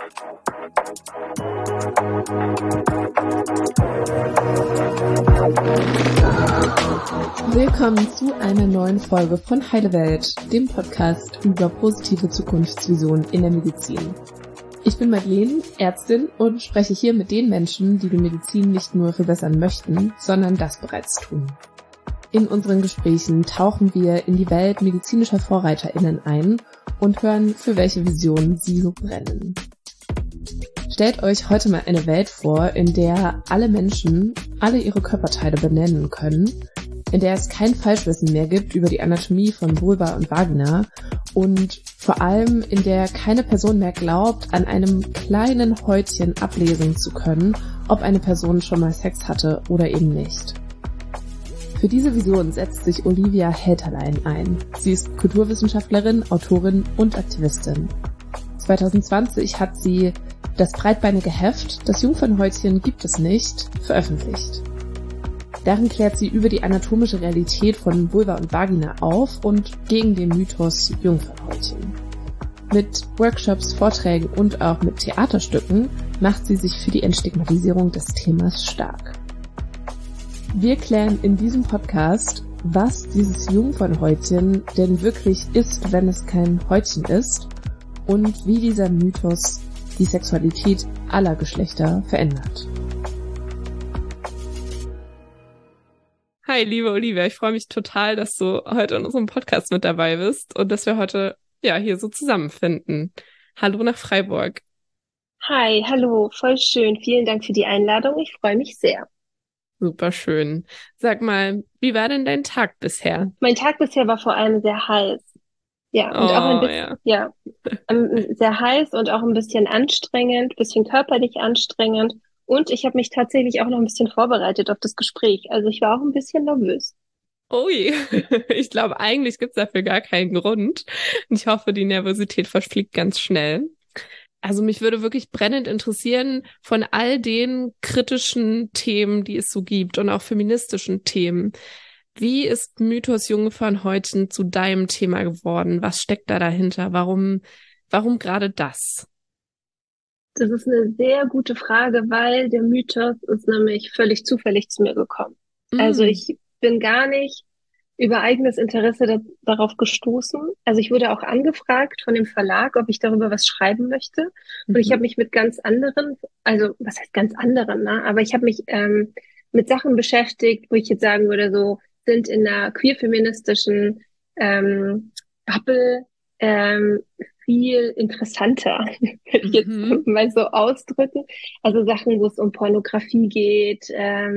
Willkommen zu einer neuen Folge von Heile Welt, dem Podcast über positive Zukunftsvisionen in der Medizin. Ich bin Madeleine, Ärztin und spreche hier mit den Menschen, die die Medizin nicht nur verbessern möchten, sondern das bereits tun. In unseren Gesprächen tauchen wir in die Welt medizinischer VorreiterInnen ein und hören, für welche Visionen sie so brennen. Stellt euch heute mal eine Welt vor, in der alle Menschen alle ihre Körperteile benennen können, in der es kein Falschwissen mehr gibt über die Anatomie von Vulva und Vagina und vor allem in der keine Person mehr glaubt, an einem kleinen Häutchen ablesen zu können, ob eine Person schon mal Sex hatte oder eben nicht. Für diese Vision setzt sich Olivia Helterlein ein. Sie ist Kulturwissenschaftlerin, Autorin und Aktivistin. 2020 hat sie das breitbeinige Heft "Das Jungfernhäutchen gibt es nicht" veröffentlicht. Darin klärt sie über die anatomische Realität von Vulva und Vagina auf und gegen den Mythos Jungfernhäutchen. Mit Workshops, Vorträgen und auch mit Theaterstücken macht sie sich für die Entstigmatisierung des Themas stark. Wir klären in diesem Podcast, was dieses Jungfernhäutchen denn wirklich ist, wenn es kein Häutchen ist, und wie dieser Mythos die Sexualität aller Geschlechter verändert. Hi, liebe Olivia, ich freue mich total, dass du heute in unserem Podcast mit dabei bist und dass wir heute hier so zusammenfinden. Hallo nach Freiburg. Hi, hallo, voll schön. Vielen Dank für die Einladung. Ich freue mich sehr. Super schön. Sag mal, wie war denn dein Tag bisher? Mein Tag bisher war vor allem sehr heiß. Ja, und auch ein bisschen, sehr heiß und auch ein bisschen anstrengend, bisschen körperlich anstrengend. Und ich habe mich tatsächlich auch noch ein bisschen vorbereitet auf das Gespräch. Also ich war auch ein bisschen nervös. Ui, ich glaube, eigentlich gibt's dafür gar keinen Grund. Ich hoffe, die Nervosität verfliegt ganz schnell. Also mich würde wirklich brennend interessieren, von all den kritischen Themen, die es so gibt und auch feministischen Themen, wie ist Mythos Jungfernhäutchen zu deinem Thema geworden? Was steckt da dahinter? Warum gerade das? Das ist eine sehr gute Frage, weil der Mythos ist nämlich völlig zufällig zu mir gekommen. Also ich bin gar nicht über eigenes Interesse darauf gestoßen. Also ich wurde auch angefragt von dem Verlag, ob ich darüber was schreiben möchte. Und ich habe mich mit ganz anderen, also was heißt ganz anderen, ne? Aber ich habe mich mit Sachen beschäftigt, wo ich jetzt sagen würde, so sind in einer queer-feministischen Bubble viel interessanter, würde ich jetzt mal so ausdrücken. Also Sachen, wo es um Pornografie geht,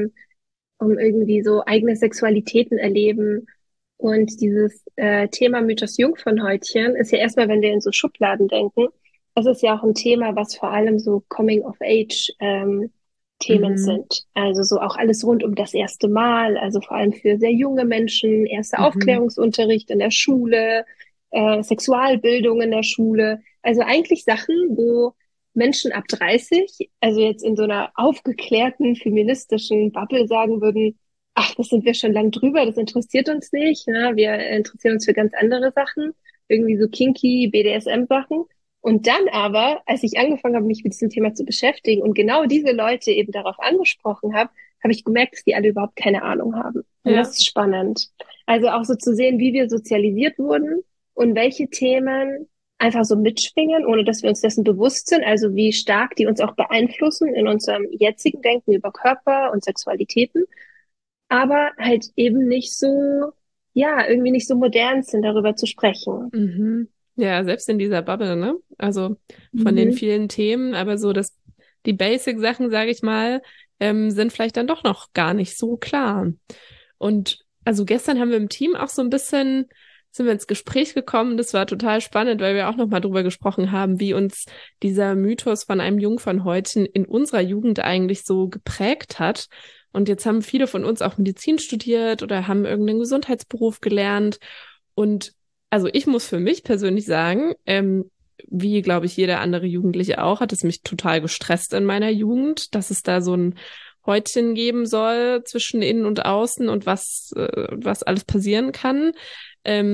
um irgendwie so eigene Sexualitäten erleben. Und dieses Thema Mythos Jungfernhäutchen ist ja erstmal, wenn wir in so Schubladen denken, das ist ja auch ein Thema, was vor allem so Coming-of-Age Themen sind. Also so auch alles rund um das erste Mal, also vor allem für sehr junge Menschen, erster Aufklärungsunterricht in der Schule, Sexualbildung in der Schule. Also eigentlich Sachen, wo Menschen ab 30, also jetzt in so einer aufgeklärten feministischen Bubble sagen würden, ach, das sind wir schon lang drüber, das interessiert uns nicht, ne? Wir interessieren uns für ganz andere Sachen, irgendwie so kinky BDSM-Sachen. Und dann aber, als ich angefangen habe, mich mit diesem Thema zu beschäftigen und genau diese Leute eben darauf angesprochen habe ich gemerkt, dass die alle überhaupt keine Ahnung haben. Und das ist spannend. Also auch so zu sehen, wie wir sozialisiert wurden und welche Themen einfach so mitschwingen, ohne dass wir uns dessen bewusst sind, also wie stark die uns auch beeinflussen in unserem jetzigen Denken über Körper und Sexualitäten, aber halt eben nicht so, irgendwie nicht so modern sind, darüber zu sprechen. Ja, selbst in dieser Bubble, ne? Also von den vielen Themen, aber so die Basic-Sachen, sage ich mal, sind vielleicht dann doch noch gar nicht so klar. Und also gestern haben wir im Team auch so ein bisschen sind wir ins Gespräch gekommen. Das war total spannend, weil wir auch nochmal drüber gesprochen haben, wie uns dieser Mythos von einem Jungfernhäutchen in unserer Jugend eigentlich so geprägt hat. Und jetzt haben viele von uns auch Medizin studiert oder haben irgendeinen Gesundheitsberuf gelernt. Und also ich muss für mich persönlich sagen, wie, glaube ich, jeder andere Jugendliche auch, hat es mich total gestresst in meiner Jugend, dass es da so ein Häutchen geben soll zwischen innen und außen und was alles passieren kann.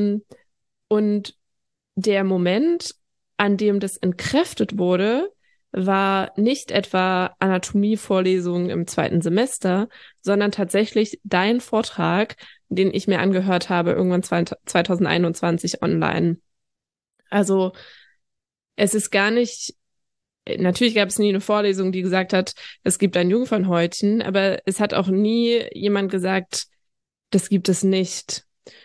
Und der Moment, an dem das entkräftet wurde, war nicht etwa Anatomievorlesungen im 2. Semester, sondern tatsächlich dein Vortrag, den ich mir angehört habe, irgendwann 2021 online. Also es ist gar nicht, natürlich gab es nie eine Vorlesung, die gesagt hat, es gibt ein Jungfernhäutchen, aber es hat auch nie jemand gesagt, das gibt es nicht.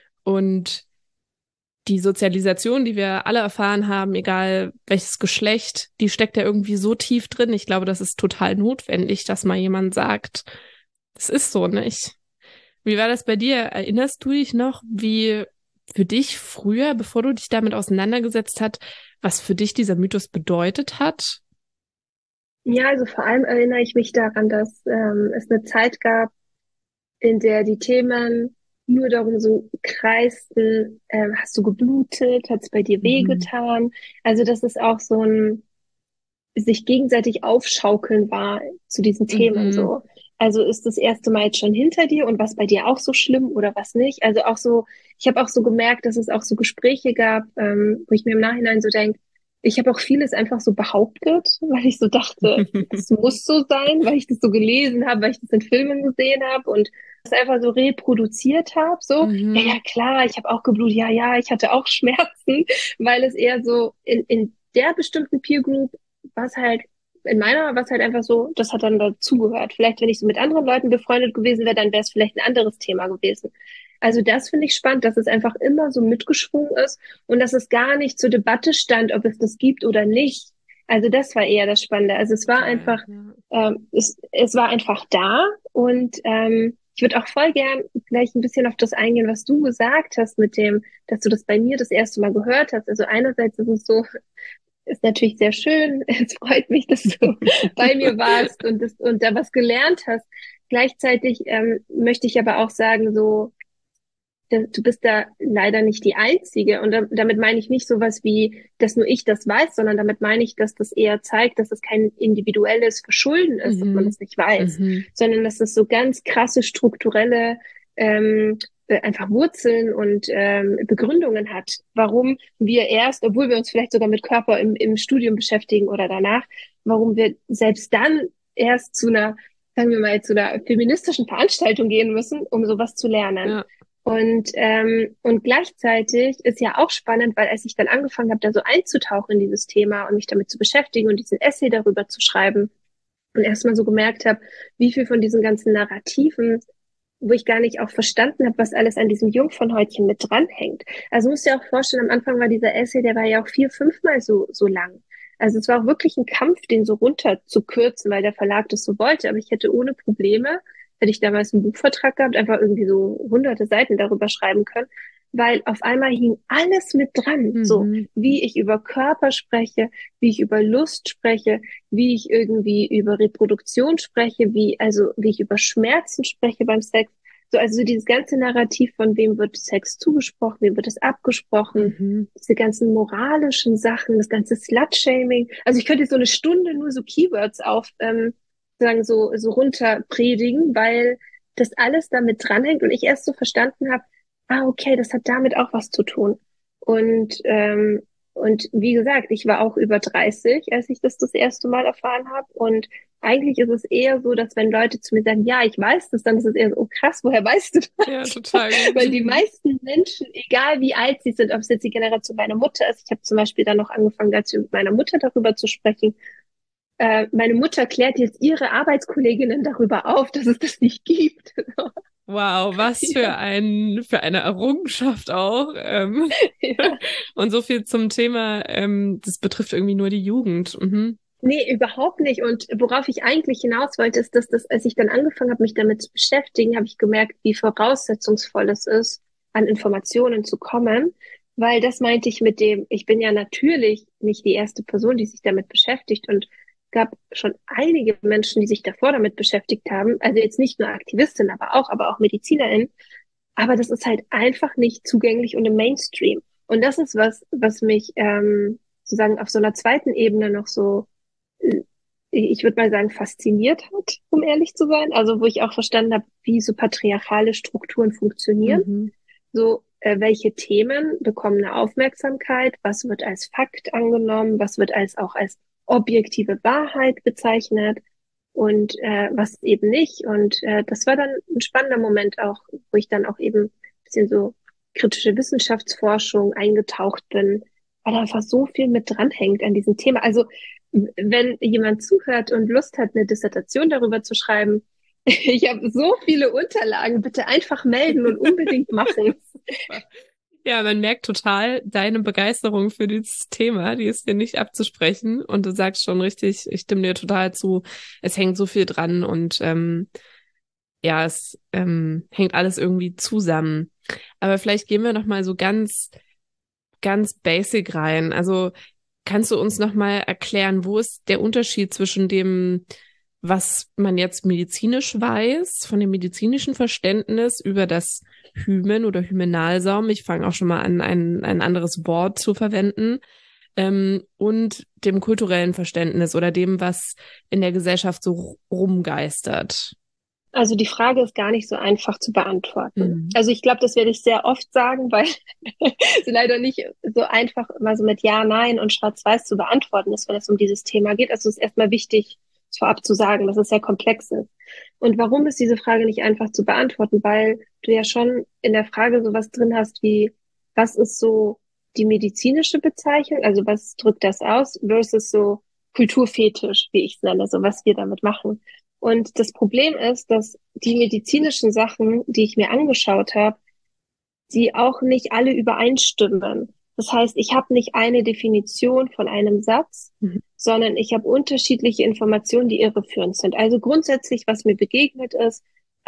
Und die Sozialisation, die wir alle erfahren haben, egal welches Geschlecht, die steckt ja irgendwie so tief drin. Ich glaube, das ist total notwendig, dass mal jemand sagt, das ist so nicht. Wie war das bei dir? Erinnerst du dich noch, wie für dich früher, bevor du dich damit auseinandergesetzt hast, was für dich dieser Mythos bedeutet hat? Ja, also vor allem erinnere ich mich daran, dass es eine Zeit gab, in der die Themen nur darum so kreisten, hast du geblutet, hat es bei dir Mhm. wehgetan? Also dass es auch so ein sich gegenseitig aufschaukeln war zu diesen Themen Mhm. so. Also ist das erste Mal jetzt schon hinter dir und was bei dir auch so schlimm oder was nicht? Also auch so, ich habe auch so gemerkt, dass es auch so Gespräche gab, wo ich mir im Nachhinein so denke, ich habe auch vieles einfach so behauptet, weil ich so dachte, es muss so sein, weil ich das so gelesen habe, weil ich das in Filmen gesehen habe und das einfach so reproduziert habe. So, ja, ja, Mhm. klar, ich habe auch geblutet, ja, ja, ich hatte auch Schmerzen, weil es eher so in der bestimmten Peer Group was halt, in meiner war es halt einfach so, das hat dann dazugehört. Vielleicht, wenn ich so mit anderen Leuten befreundet gewesen wäre, dann wäre es vielleicht ein anderes Thema gewesen. Also das finde ich spannend, dass es einfach immer so mitgeschwungen ist und dass es gar nicht zur Debatte stand, ob es das gibt oder nicht. Also das war eher das Spannende. Also es war Total, einfach, ja. es war einfach da und ich würde auch voll gern gleich ein bisschen auf das eingehen, was du gesagt hast mit dem, dass du das bei mir das erste Mal gehört hast. Also einerseits ist es so, ist natürlich sehr schön. Es freut mich, dass du bei mir warst und da was gelernt hast. Gleichzeitig möchte ich aber auch sagen, so, du bist da leider nicht die Einzige. Und damit meine ich nicht sowas wie, dass nur ich das weiß, sondern damit meine ich, dass das eher zeigt, dass es kein individuelles Verschulden ist, dass man Mhm. das nicht weiß, Mhm. sondern dass es so ganz krasse strukturelle einfach Wurzeln und Begründungen hat, warum wir erst, obwohl wir uns vielleicht sogar mit Körper im Studium beschäftigen oder danach, warum wir selbst dann erst zu einer, sagen wir mal, zu einer feministischen Veranstaltung gehen müssen, um sowas zu lernen. Ja. Und gleichzeitig ist ja auch spannend, weil als ich dann angefangen habe, da so einzutauchen in dieses Thema und mich damit zu beschäftigen und diesen Essay darüber zu schreiben und erstmal so gemerkt habe, wie viel von diesen ganzen Narrativen, wo ich gar nicht auch verstanden habe, was alles an diesem Jungfernhäutchen mit dranhängt. Also musst du dir auch vorstellen, am Anfang war dieser Essay, der war ja auch 4, 5 Mal so lang. Also es war auch wirklich ein Kampf, den so runter zu kürzen, weil der Verlag das so wollte. Aber ich hätte ohne Probleme, hätte ich damals einen Buchvertrag gehabt, einfach irgendwie so hunderte Seiten darüber schreiben können, weil auf einmal hing alles mit dran. So Mhm. wie ich über Körper spreche, wie ich über Lust spreche, wie ich irgendwie über Reproduktion spreche, wie ich über Schmerzen spreche beim Sex. So, also so dieses ganze Narrativ, von wem wird Sex zugesprochen, wem wird es abgesprochen, Mhm. diese ganzen moralischen Sachen, das ganze Slut-Shaming. Also ich könnte so eine Stunde nur so Keywords auf, sagen, so runter predigen, weil das alles damit dranhängt und ich erst so verstanden habe, ah, okay, das hat damit auch was zu tun. Und, ähm, und wie gesagt, ich war auch über 30, als ich das erste Mal erfahren habe. Und eigentlich ist es eher so, dass wenn Leute zu mir sagen, ja, ich weiß das, dann ist es eher so, oh krass, woher weißt du Ja, das? total Weil die gut. meisten Menschen, egal wie alt sie sind, ob es jetzt die Generation meiner Mutter ist, ich habe zum Beispiel dann noch angefangen, dazu mit meiner Mutter darüber zu sprechen. Meine Mutter klärt jetzt ihre Arbeitskolleginnen darüber auf, dass es das nicht gibt. Wow, was Ja, für eine Errungenschaft auch. ja. Und so viel zum Thema, das betrifft irgendwie nur die Jugend. Mhm. Nee, überhaupt nicht. Und worauf ich eigentlich hinaus wollte, ist, dass das, als ich dann angefangen habe, mich damit zu beschäftigen, habe ich gemerkt, wie voraussetzungsvoll es ist, an Informationen zu kommen. Weil das meinte ich mit dem, ich bin ja natürlich nicht die erste Person, die sich damit beschäftigt und gab schon einige Menschen, die sich davor damit beschäftigt haben. Also jetzt nicht nur Aktivistinnen, aber auch MedizinerInnen. Aber das ist halt einfach nicht zugänglich und im Mainstream. Und das ist was mich sozusagen auf so einer zweiten Ebene noch so ich würde mal sagen, fasziniert hat, um ehrlich zu sein. Also wo ich auch verstanden habe, wie so patriarchale Strukturen funktionieren. Mhm. So, welche Themen bekommen eine Aufmerksamkeit, was wird als Fakt angenommen, was wird als auch als objektive Wahrheit bezeichnet und was eben nicht. Und das war dann ein spannender Moment auch, wo ich dann auch eben ein bisschen so kritische Wissenschaftsforschung eingetaucht bin, weil da einfach so viel mit dranhängt an diesem Thema. Also wenn jemand zuhört und Lust hat, eine Dissertation darüber zu schreiben, ich habe so viele Unterlagen, bitte einfach melden und unbedingt machen. Ja, man merkt total deine Begeisterung für dieses Thema, die ist dir nicht abzusprechen. Und du sagst schon richtig, ich stimme dir total zu, es hängt so viel dran und ja, es hängt alles irgendwie zusammen. Aber vielleicht gehen wir noch mal so ganz basic rein. Also kannst du uns noch mal erklären, wo ist der Unterschied zwischen dem, was man jetzt medizinisch weiß, von dem medizinischen Verständnis über das Hymen oder Hymenalsaum, ich fange auch schon mal an, ein anderes Wort zu verwenden, und dem kulturellen Verständnis oder dem, was in der Gesellschaft so rumgeistert? Also die Frage ist gar nicht so einfach zu beantworten. Mhm. Also ich glaube, das werde ich sehr oft sagen, weil es leider nicht so einfach immer so mit Ja, Nein und Schwarz-Weiß zu beantworten ist, wenn es um dieses Thema geht. Also es ist erstmal wichtig, es vorab zu sagen, dass es sehr komplex ist. Und warum ist diese Frage nicht einfach zu beantworten? Weil du ja schon in der Frage sowas drin hast wie, was ist so die medizinische Bezeichnung? Also was drückt das aus? Versus so Kulturfetisch, wie ich es nenne, so was wir damit machen. Und das Problem ist, dass die medizinischen Sachen, die ich mir angeschaut habe, die auch nicht alle übereinstimmen. Das heißt, ich habe nicht eine Definition von einem Satz, Mhm. sondern ich habe unterschiedliche Informationen, die irreführend sind. Also grundsätzlich, was mir begegnet ist,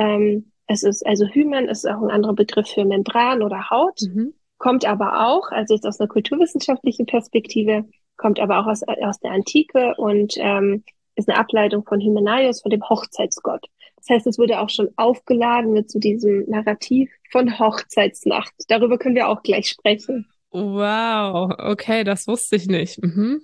es ist also Hymen ist auch ein anderer Begriff für Membran oder Haut, Mhm. kommt aber auch, also jetzt aus einer kulturwissenschaftlichen Perspektive, kommt aber auch aus der Antike und ist eine Ableitung von Hymenaios, von dem Hochzeitsgott. Das heißt, es wurde auch schon aufgeladen mit so diesem Narrativ von Hochzeitsnacht. Darüber können wir auch gleich sprechen. Wow, okay, das wusste ich nicht. Mhm.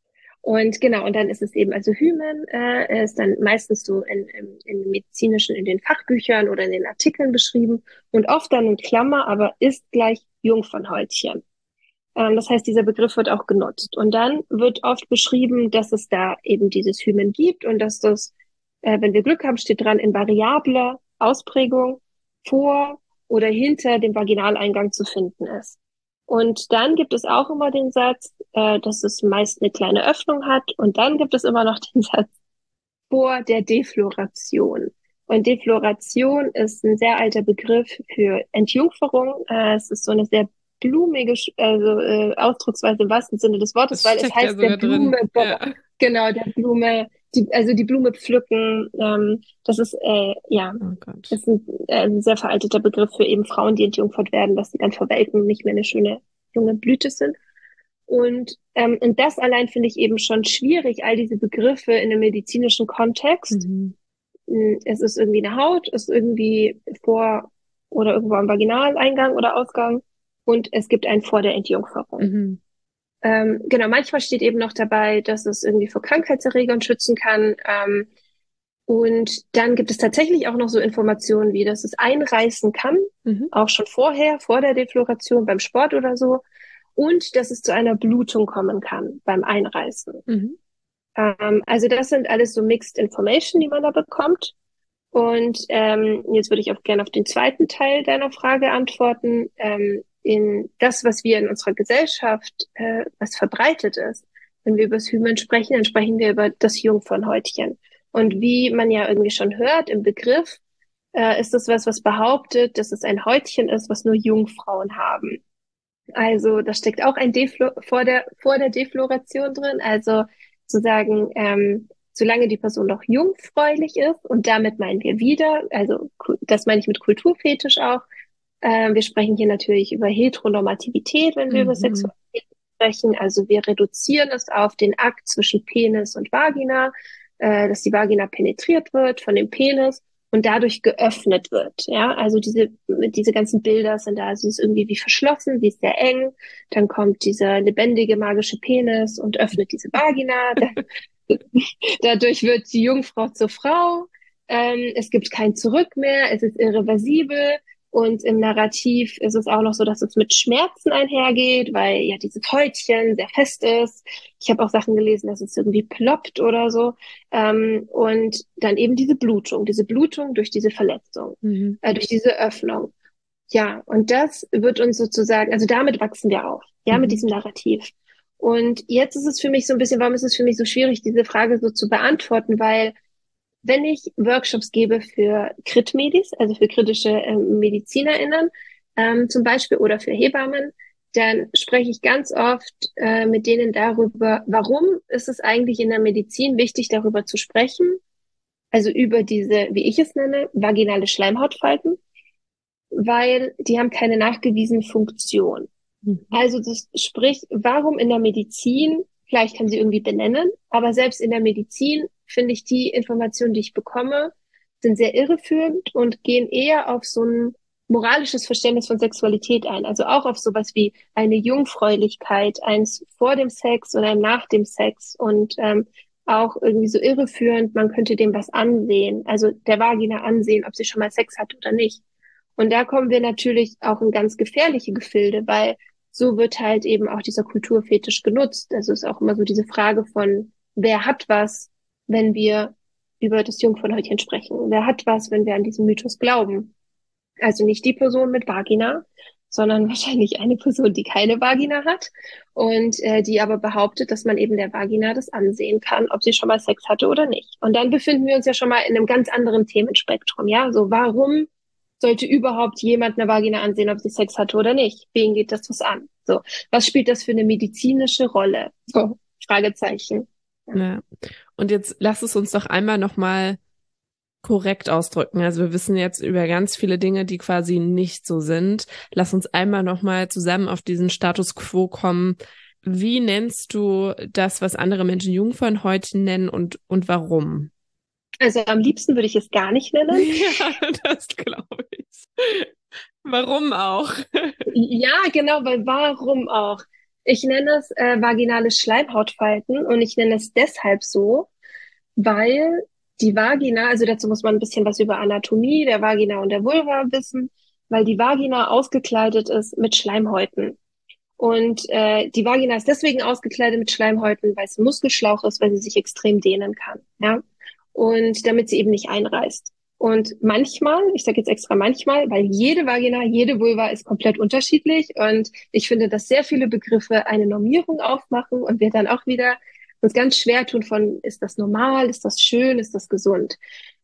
Und genau, und dann ist es eben, also Hymen ist dann meistens so in medizinischen, in den Fachbüchern oder in den Artikeln beschrieben und oft dann in Klammer, aber ist gleich Jungfernhäutchen. Das heißt, dieser Begriff wird auch genutzt. Und dann wird oft beschrieben, dass es da eben dieses Hymen gibt und dass das, wenn wir Glück haben, steht dran, in variabler Ausprägung vor oder hinter dem Vaginaleingang zu finden ist. Und dann gibt es auch immer den Satz, dass es meist eine kleine Öffnung hat. Und dann gibt es immer noch den Satz vor der Defloration. Und Defloration ist ein sehr alter Begriff für Entjungferung. Es ist so eine sehr blumige, also Ausdrucksweise im wahrsten Sinne des Wortes, Das weil es steckt ja heißt der sogar drin. Blume, Ja. genau, der Blume, also die Blume pflücken. Das ist ja Oh Gott. ist ein sehr veralteter Begriff für eben Frauen, die entjungfert werden, dass sie dann verwelken und nicht mehr eine schöne junge Blüte sind. Und das allein finde ich eben schon schwierig, all diese Begriffe in einem medizinischen Kontext. Mhm. Es ist irgendwie eine Haut, es ist irgendwie vor oder irgendwo am Vaginaleingang oder Ausgang und es gibt einen vor der Entjungferung. Mhm. Genau, manchmal steht eben noch dabei, dass es irgendwie vor Krankheitserregern schützen kann. Und dann gibt es tatsächlich auch noch so Informationen wie, dass es einreißen kann, Mhm. auch schon vorher, vor der Defloration beim Sport oder so, und dass es zu einer Blutung kommen kann beim Einreißen. Mhm. Also das sind alles so Mixed Information, die man da bekommt. Und jetzt würde ich auch gerne auf den zweiten Teil deiner Frage antworten. In das, was wir in unserer Gesellschaft, was verbreitet ist. Wenn wir über das Hymen sprechen, dann sprechen wir über das Jungfernhäutchen. Und wie man ja irgendwie schon hört im Begriff, ist das was behauptet, dass es ein Häutchen ist, was nur Jungfrauen haben. Also da steckt auch ein vor der Defloration drin. Also zu sagen, solange die Person noch jungfräulich ist, und damit meinen wir wieder, also das meine ich mit Kulturfetisch auch. Wir sprechen hier natürlich über Heteronormativität, wenn wir über Mhm. Sexualität sprechen. Also wir reduzieren es auf den Akt zwischen Penis und Vagina, dass die Vagina penetriert wird von dem Penis und dadurch geöffnet wird. Ja, also diese ganzen Bilder sind da, sie ist irgendwie wie verschlossen, sie ist sehr eng, dann kommt dieser lebendige magische Penis und öffnet diese Vagina, dadurch wird die Jungfrau zur Frau, es gibt kein Zurück mehr, es ist irreversibel, Und im Narrativ ist es auch noch so, dass es mit Schmerzen einhergeht, weil ja dieses Häutchen sehr fest ist. Ich habe auch Sachen gelesen, dass es irgendwie ploppt oder so. Und dann eben diese Blutung durch diese Verletzung, durch diese Öffnung. Ja, und das wird uns sozusagen, also damit wachsen wir auf, ja, mit diesem Narrativ. Und jetzt ist es für mich so ein bisschen, warum ist es für mich so schwierig, diese Frage so zu beantworten? Weil wenn ich Workshops gebe für Krit-Medis, also für kritische MedizinerInnen zum Beispiel oder für Hebammen, dann spreche ich ganz oft mit denen darüber, warum ist es eigentlich in der Medizin wichtig, darüber zu sprechen, also über diese, wie ich es nenne, vaginale Schleimhautfalten, weil die haben keine nachgewiesene Funktion. Also das sprich, warum in der Medizin, vielleicht kann sie irgendwie benennen, aber selbst in der Medizin finde ich die Informationen, die ich bekomme, sind sehr irreführend und gehen eher auf so ein moralisches Verständnis von Sexualität ein. Also auch auf sowas wie eine Jungfräulichkeit, eins vor dem Sex und ein nach dem Sex und auch irgendwie so irreführend, man könnte dem was ansehen, also der Vagina ansehen, ob sie schon mal Sex hat oder nicht. Und da kommen wir natürlich auch in ganz gefährliche Gefilde, weil so wird halt eben auch dieser Kulturfetisch genutzt. Also es ist auch immer so diese Frage von, wer hat was, wenn wir über das Jungfernhäutchen sprechen? Wer hat was, wenn wir an diesen Mythos glauben? Also nicht die Person mit Vagina, sondern wahrscheinlich eine Person, die keine Vagina hat und die aber behauptet, dass man eben der Vagina das ansehen kann, ob sie schon mal Sex hatte oder nicht. Und dann befinden wir uns ja schon mal in einem ganz anderen Themenspektrum, ja? So, warum sollte überhaupt jemand eine Vagina ansehen, ob sie Sex hatte oder nicht? Wen geht das was an? So, was spielt das für eine medizinische Rolle? So, Fragezeichen. Ja. Und jetzt lass es uns doch einmal nochmal korrekt ausdrücken. Also wir wissen jetzt über ganz viele Dinge, die quasi nicht so sind. Lass uns einmal nochmal zusammen auf diesen Status quo kommen. Wie nennst du das, was andere Menschen Jungfernhäutchen nennen und warum? Also am liebsten würde ich es gar nicht nennen. Ja, das glaube ich. Warum auch? Ja, genau, weil warum auch? Ich nenne es vaginale Schleimhautfalten und ich nenne es deshalb so, weil die Vagina, also dazu muss man ein bisschen was über Anatomie der Vagina und der Vulva wissen, weil die Vagina ausgekleidet ist mit Schleimhäuten. Und die Vagina ist deswegen ausgekleidet mit Schleimhäuten, weil es ein Muskelschlauch ist, weil sie sich extrem dehnen kann. Ja? Und damit sie eben nicht einreißt. Und manchmal, ich sage jetzt extra manchmal, weil jede Vagina, jede Vulva ist komplett unterschiedlich. Und ich finde, dass sehr viele Begriffe eine Normierung aufmachen und wir dann auch wieder uns ganz schwer tun von, ist das normal, ist das schön, ist das gesund?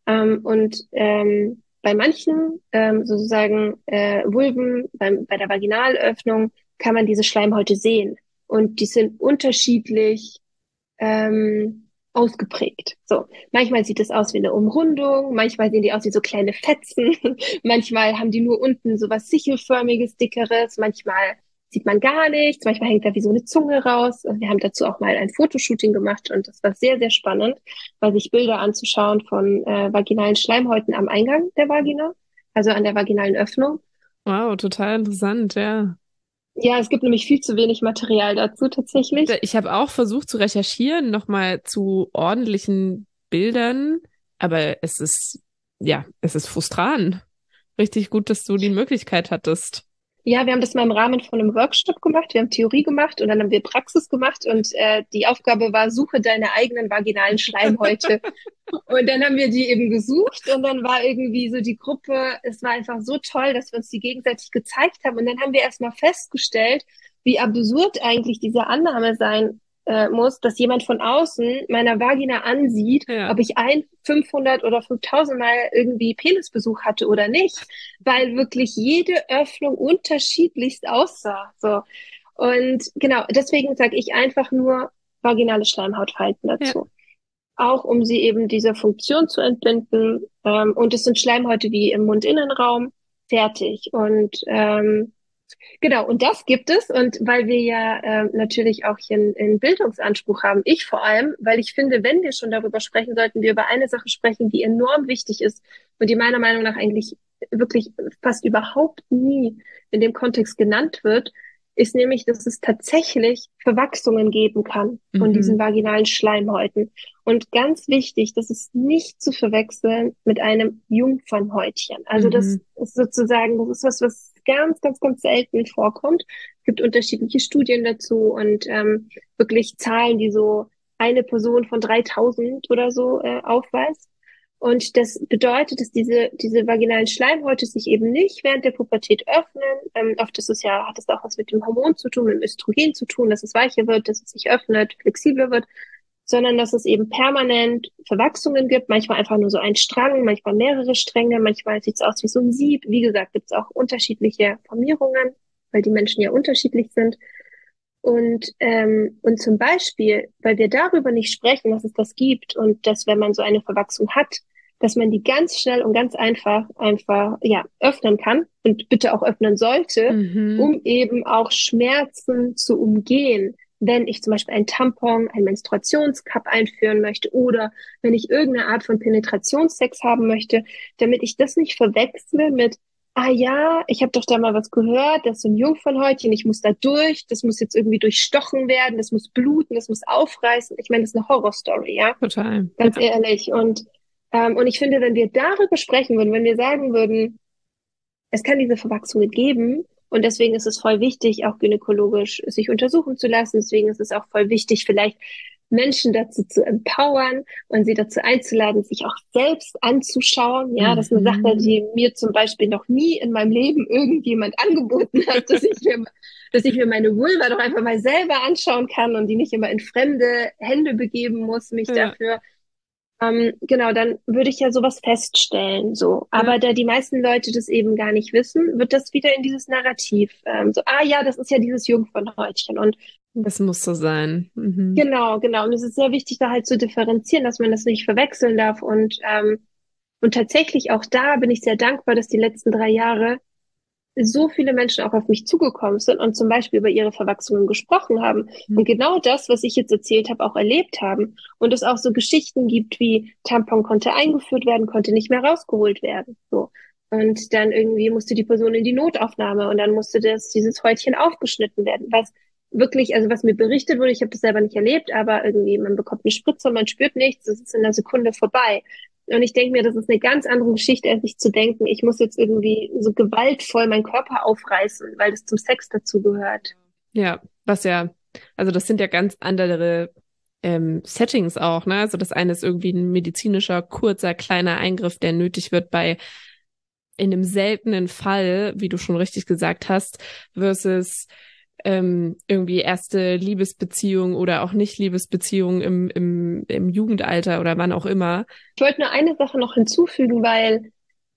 Bei manchen sozusagen Vulven, bei der Vaginalöffnung, kann man diese Schleimhäute sehen. Und die sind unterschiedlich ausgeprägt. So, manchmal sieht es aus wie eine Umrundung, manchmal sehen die aus wie so kleine Fetzen, manchmal haben die nur unten so was sichelförmiges, dickeres, manchmal sieht man gar nichts, manchmal hängt da wie so eine Zunge raus. Und wir haben dazu auch mal ein Fotoshooting gemacht und das war sehr, sehr spannend, weil sich Bilder anzuschauen von vaginalen Schleimhäuten am Eingang der Vagina, also an der vaginalen Öffnung. Wow, total interessant, ja. Ja, es gibt nämlich viel zu wenig Material dazu tatsächlich. Ich habe auch versucht zu recherchieren, nochmal zu ordentlichen Bildern, aber es ist frustrierend. Richtig gut, dass du die Möglichkeit hattest. Ja, wir haben das mal im Rahmen von einem Workshop gemacht. Wir haben Theorie gemacht und dann haben wir Praxis gemacht und die Aufgabe war, suche deine eigenen vaginalen Schleimhäute. Und dann haben wir die eben gesucht und dann war irgendwie so die Gruppe, es war einfach so toll, dass wir uns die gegenseitig gezeigt haben. Und dann haben wir erstmal festgestellt, wie absurd eigentlich diese Annahme sein muss, dass jemand von außen meiner Vagina ansieht, Ja. ob ich 500 oder 5000 Mal irgendwie Penisbesuch hatte oder nicht, weil wirklich jede Öffnung unterschiedlichst aussah. So. Und genau, deswegen sage ich einfach nur vaginale Schleimhautfalten Ja. dazu. Auch um sie eben dieser Funktion zu entbinden. Und es sind Schleimhäute wie im Mundinnenraum. Fertig. Und genau, und das gibt es. Und weil wir ja natürlich auch hier einen Bildungsanspruch haben, ich vor allem, weil ich finde, wenn wir schon darüber sprechen, sollten wir über eine Sache sprechen, die enorm wichtig ist und die meiner Meinung nach eigentlich wirklich fast überhaupt nie in dem Kontext genannt wird. ist nämlich, dass es tatsächlich Verwachsungen geben kann von diesen vaginalen Schleimhäuten. Und ganz wichtig, das ist nicht zu verwechseln mit einem Jungfernhäutchen. Also das ist sozusagen, das ist was ganz, ganz, ganz selten vorkommt. Es gibt unterschiedliche Studien dazu und wirklich Zahlen, die so eine Person von 3000 oder so aufweist. Und das bedeutet, dass diese vaginalen Schleimhäute sich eben nicht während der Pubertät öffnen. Oft ist es ja, hat es auch was mit dem Hormon zu tun, mit dem Östrogen zu tun, dass es weicher wird, dass es sich öffnet, flexibler wird, sondern dass es eben permanent Verwachsungen gibt, manchmal einfach nur so ein Strang, manchmal mehrere Stränge, manchmal sieht es aus wie so ein Sieb. Wie gesagt, gibt es auch unterschiedliche Formierungen, weil die Menschen ja unterschiedlich sind. Und zum Beispiel, weil wir darüber nicht sprechen, dass es das gibt und dass, wenn man so eine Verwachsung hat, dass man die ganz schnell und ganz einfach, ja, öffnen kann und bitte auch öffnen sollte, um eben auch Schmerzen zu umgehen. Wenn ich zum Beispiel ein Tampon, ein Menstruationscup einführen möchte oder wenn ich irgendeine Art von Penetrationssex haben möchte, damit ich das nicht verwechsle mit ah ja, ich habe doch da mal was gehört, das ist so ein Jungfernhäutchen, ich muss da durch, das muss jetzt irgendwie durchstochen werden, das muss bluten, das muss aufreißen. Ich meine, das ist eine Horrorstory, ja? Total. Ganz ehrlich. Und ich finde, wenn wir darüber sprechen würden, wenn wir sagen würden, es kann diese Verwachsungen geben und deswegen ist es voll wichtig, auch gynäkologisch sich untersuchen zu lassen, deswegen ist es auch voll wichtig, vielleicht Menschen dazu zu empowern und sie dazu einzuladen, sich auch selbst anzuschauen. Ja, das ist eine Sache, die mir zum Beispiel noch nie in meinem Leben irgendjemand angeboten hat, dass ich mir meine Vulva doch einfach mal selber anschauen kann und die nicht immer in fremde Hände begeben muss, mich dafür. Genau, dann würde ich ja sowas feststellen, so. Aber da die meisten Leute das eben gar nicht wissen, wird das wieder in dieses Narrativ, so, ah ja, das ist ja dieses Jungfernhäutchen und das muss so sein. genau, genau. Und es ist sehr wichtig, da halt zu differenzieren, dass man das nicht verwechseln darf. Und tatsächlich auch da bin ich sehr dankbar, dass die letzten 3 Jahre so viele Menschen auch auf mich zugekommen sind und zum Beispiel über ihre Verwachsungen gesprochen haben und genau das, was ich jetzt erzählt habe, auch erlebt haben. Und es auch so Geschichten gibt wie Tampon konnte eingeführt werden, konnte nicht mehr rausgeholt werden. So. Und dann irgendwie musste die Person in die Notaufnahme und dann musste dieses Häutchen aufgeschnitten werden, was wirklich, also was mir berichtet wurde, ich habe das selber nicht erlebt, aber irgendwie man bekommt eine Spritze, man spürt nichts, es ist in einer Sekunde vorbei. Und ich denke mir, das ist eine ganz andere Geschichte, als sich zu denken, ich muss jetzt irgendwie so gewaltvoll meinen Körper aufreißen, weil das zum Sex dazu gehört. Ja, also das sind ja ganz andere Settings auch, ne? Also das eine ist irgendwie ein medizinischer, kurzer, kleiner Eingriff, der nötig wird in einem seltenen Fall, wie du schon richtig gesagt hast, versus irgendwie erste Liebesbeziehung oder auch nicht Liebesbeziehung im Jugendalter oder wann auch immer. Ich wollte nur eine Sache noch hinzufügen, weil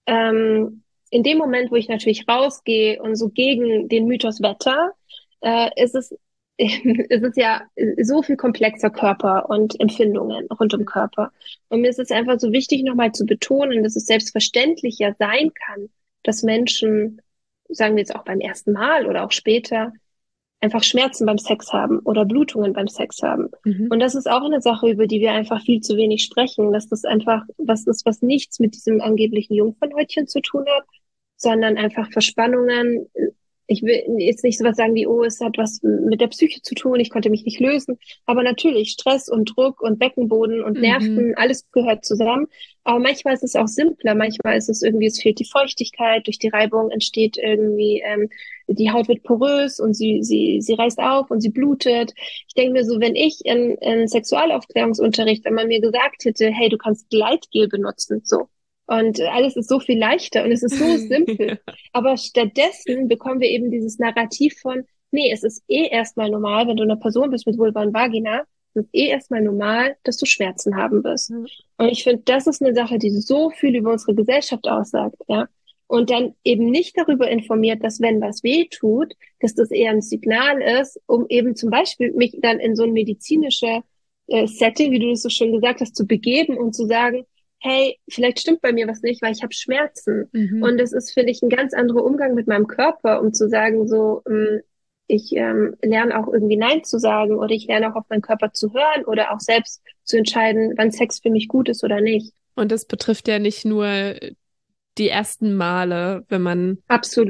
in dem Moment, wo ich natürlich rausgehe und so gegen den Mythos wetter, ist es es ist ja so viel komplexer Körper und Empfindungen rund um Körper. Und mir ist es einfach so wichtig, nochmal zu betonen, dass es selbstverständlich ja sein kann, dass Menschen, sagen wir jetzt auch beim ersten Mal oder auch später, einfach Schmerzen beim Sex haben oder Blutungen beim Sex haben. Und das ist auch eine Sache, über die wir einfach viel zu wenig sprechen, dass das einfach was ist, was nichts mit diesem angeblichen Jungfernhäutchen zu tun hat, sondern einfach Verspannungen. Ich will jetzt nicht sowas sagen wie, oh, es hat was mit der Psyche zu tun, ich konnte mich nicht lösen. Aber natürlich, Stress und Druck und Beckenboden und Nerven, alles gehört zusammen. Aber manchmal ist es auch simpler, manchmal ist es irgendwie, es fehlt die Feuchtigkeit, durch die Reibung entsteht irgendwie, die Haut wird porös und sie reißt auf und sie blutet. Ich denke mir so, wenn ich in Sexualaufklärungsunterricht einmal mir gesagt hätte, hey, du kannst Gleitgel benutzen, so. Und alles ist so viel leichter und es ist so simpel. Aber stattdessen bekommen wir eben dieses Narrativ von, nee, es ist eh erstmal normal, wenn du eine Person bist mit Vulva und Vagina, es ist eh erstmal normal, dass du Schmerzen haben wirst. Und ich finde, das ist eine Sache, die so viel über unsere Gesellschaft aussagt, ja. Und dann eben nicht darüber informiert, dass wenn was weh tut, dass das eher ein Signal ist, um eben zum Beispiel mich dann in so ein medizinisches Setting, wie du das so schön gesagt hast, zu begeben und zu sagen, hey, vielleicht stimmt bei mir was nicht, weil ich habe Schmerzen. Und das ist, finde ich, ein ganz anderer Umgang mit meinem Körper, um zu sagen, so, ich lerne auch irgendwie Nein zu sagen oder ich lerne auch auf meinen Körper zu hören oder auch selbst zu entscheiden, wann Sex für mich gut ist oder nicht. Und das betrifft ja nicht nur die ersten Male, wenn man Absolut.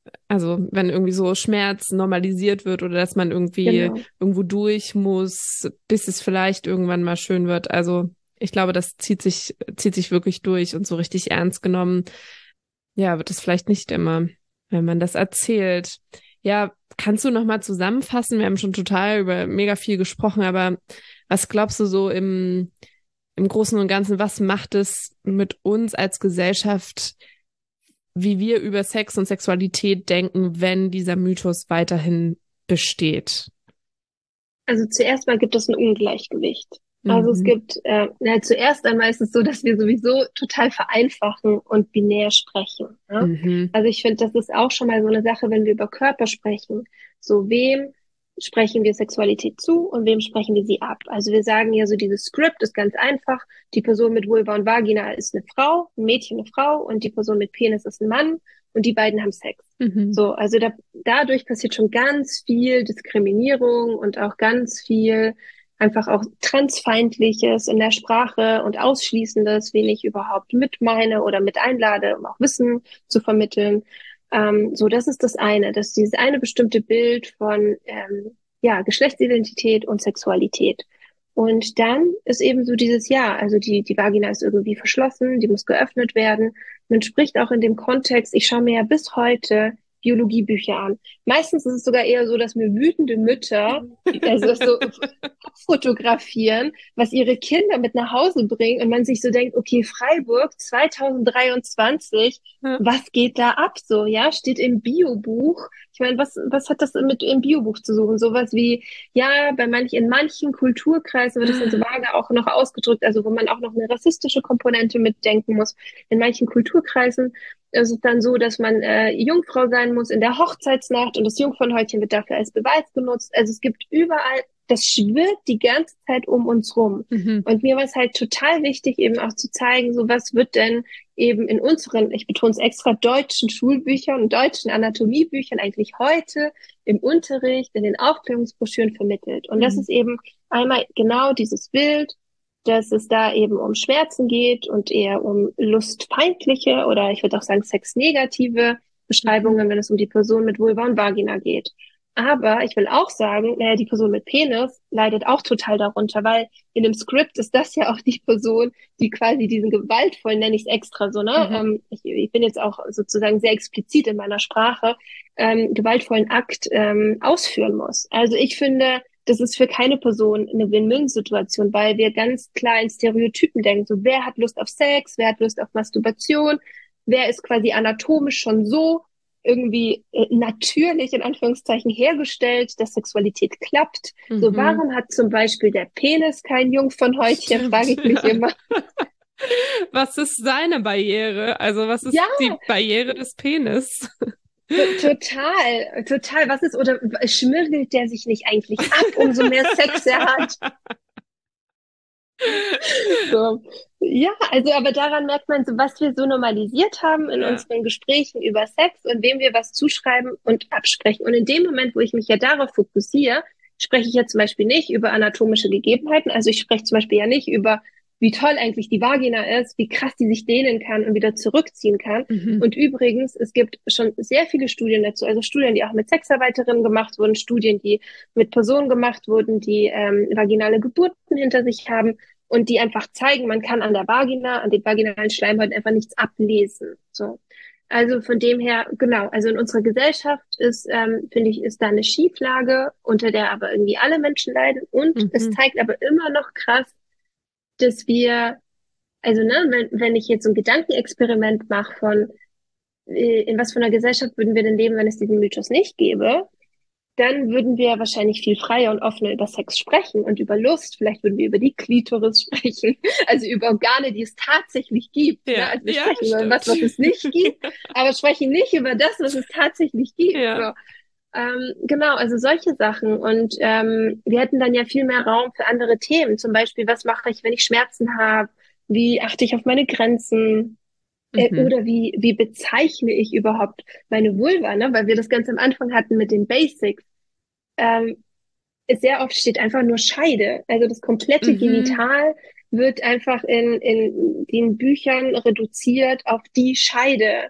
Also wenn irgendwie so Schmerz normalisiert wird oder dass man irgendwie Genau. irgendwo durch muss, bis es vielleicht irgendwann mal schön wird. Also ich glaube, das zieht sich wirklich durch und so richtig ernst genommen. Ja, wird es vielleicht nicht immer, wenn man das erzählt. Ja, kannst du noch mal zusammenfassen? Wir haben schon total über mega viel gesprochen, aber was glaubst du so im Großen und Ganzen, was macht es mit uns als Gesellschaft, wie wir über Sex und Sexualität denken, wenn dieser Mythos weiterhin besteht? Also zuerst mal gibt es ein Ungleichgewicht. Also es Mhm. gibt, zuerst einmal ist es so, dass wir sowieso total vereinfachen und binär sprechen. Ja? Mhm. Also ich finde, das ist auch schon mal so eine Sache, wenn wir über Körper sprechen. So, wem sprechen wir Sexualität zu und wem sprechen wir sie ab? Also wir sagen ja so, dieses Script ist ganz einfach. Die Person mit Vulva und Vagina ist eine Frau, ein Mädchen eine Frau und die Person mit Penis ist ein Mann und die beiden haben Sex. Mhm. So, also dadurch passiert schon ganz viel Diskriminierung und auch ganz viel einfach auch Transfeindliches in der Sprache und Ausschließendes, wen ich überhaupt mit meine oder mit einlade, um auch Wissen zu vermitteln. So, das ist das eine, dass dieses eine bestimmte Bild von ja, Geschlechtsidentität und Sexualität. Und dann ist eben so dieses Ja, also die Vagina ist irgendwie verschlossen, die muss geöffnet werden. Man spricht auch in dem Kontext, ich schaue mir ja bis heute Biologiebücher an. Meistens ist es sogar eher so, dass mir wütende Mütter, also so fotografieren, was ihre Kinder mit nach Hause bringen und man sich so denkt, okay, Freiburg 2023, Ja. was geht da ab so, ja? Steht im Biobuch. Ich meine, was hat das mit im Biobuch zu suchen? Sowas wie, ja, in manchen Kulturkreisen wird es dann so vage auch noch ausgedrückt, also wo man auch noch eine rassistische Komponente mitdenken muss. In manchen Kulturkreisen ist es dann so, dass man Jungfrau sein muss in der Hochzeitsnacht und das Jungfernhäutchen wird dafür als Beweis benutzt. Also es gibt überall, das schwirrt die ganze Zeit um uns rum. Mhm. Und mir war es halt total wichtig, eben auch zu zeigen, so was wird denn eben in unseren, ich betone es extra, deutschen Schulbüchern und deutschen Anatomiebüchern eigentlich heute im Unterricht, in den Aufklärungsbroschüren vermittelt. Und das Mhm. ist eben einmal genau dieses Bild, dass es da eben um Schmerzen geht und eher um lustfeindliche oder ich würde auch sagen sexnegative Mhm. Beschreibungen, wenn es um die Person mit Vulva und Vagina geht. Aber ich will auch sagen, naja, die Person mit Penis leidet auch total darunter, weil in dem Skript ist das ja auch die Person, die quasi diesen gewaltvollen, nenne ich es extra so, ne? Mhm. Ich bin jetzt auch sozusagen sehr explizit in meiner Sprache, gewaltvollen Akt ausführen muss. Also ich finde, das ist für keine Person eine Win-Win-Situation, weil wir ganz klar in Stereotypen denken. So, wer hat Lust auf Sex, wer hat Lust auf Masturbation, wer ist quasi anatomisch schon so irgendwie natürlich in Anführungszeichen hergestellt, dass Sexualität klappt. So, Mhm. warum hat zum Beispiel der Penis kein Jungfernhäutchen, frage Stimmt, ich mich ja. immer. Was ist seine Barriere? Also was ist Ja, die Barriere des Penis? total, total. Was ist, oder schmirgelt der sich nicht eigentlich ab, umso mehr Sex er hat? So. Ja, also aber daran merkt man so, was wir so normalisiert haben in Ja. unseren Gesprächen über Sex und wem wir was zuschreiben und absprechen. Und in dem Moment, wo ich mich ja darauf fokussiere, spreche ich ja zum Beispiel nicht über anatomische Gegebenheiten. Also ich spreche zum Beispiel ja nicht über, wie toll eigentlich die Vagina ist, wie krass die sich dehnen kann und wieder zurückziehen kann. Mhm. Und übrigens, es gibt schon sehr viele Studien dazu, also Studien, die auch mit Sexarbeiterinnen gemacht wurden, Studien, die mit Personen gemacht wurden, die vaginale Geburten hinter sich haben und die einfach zeigen, man kann an der Vagina, an den vaginalen Schleimhäuten einfach nichts ablesen. So. Also von dem her, genau, also in unserer Gesellschaft ist, finde ich, ist da eine Schieflage, unter der aber irgendwie alle Menschen leiden. Und es Mhm. zeigt aber immer noch krass, dass wir, also ne, wenn ich jetzt so ein Gedankenexperiment mache von, in was für einer Gesellschaft würden wir denn leben, wenn es diesen Mythos nicht gäbe, dann würden wir wahrscheinlich viel freier und offener über Sex sprechen und über Lust. Vielleicht würden wir über die Klitoris sprechen, also über Organe, die es tatsächlich gibt. Ne? Ja, Also wir ja, sprechen über was, stimmt. was es nicht gibt, aber sprechen nicht über das, was es tatsächlich gibt. Ja. So. Genau, also solche Sachen. Und wir hätten dann ja viel mehr Raum für andere Themen. Zum Beispiel, was mache ich, wenn ich Schmerzen habe? Wie achte ich auf meine Grenzen? Mhm. Oder wie bezeichne ich überhaupt meine Vulva, ne? Weil wir das ganz am Anfang hatten mit den Basics. Ähm, Sehr oft steht einfach nur Scheide. Also das komplette Mhm. Genital wird einfach in den Büchern reduziert auf die Scheide.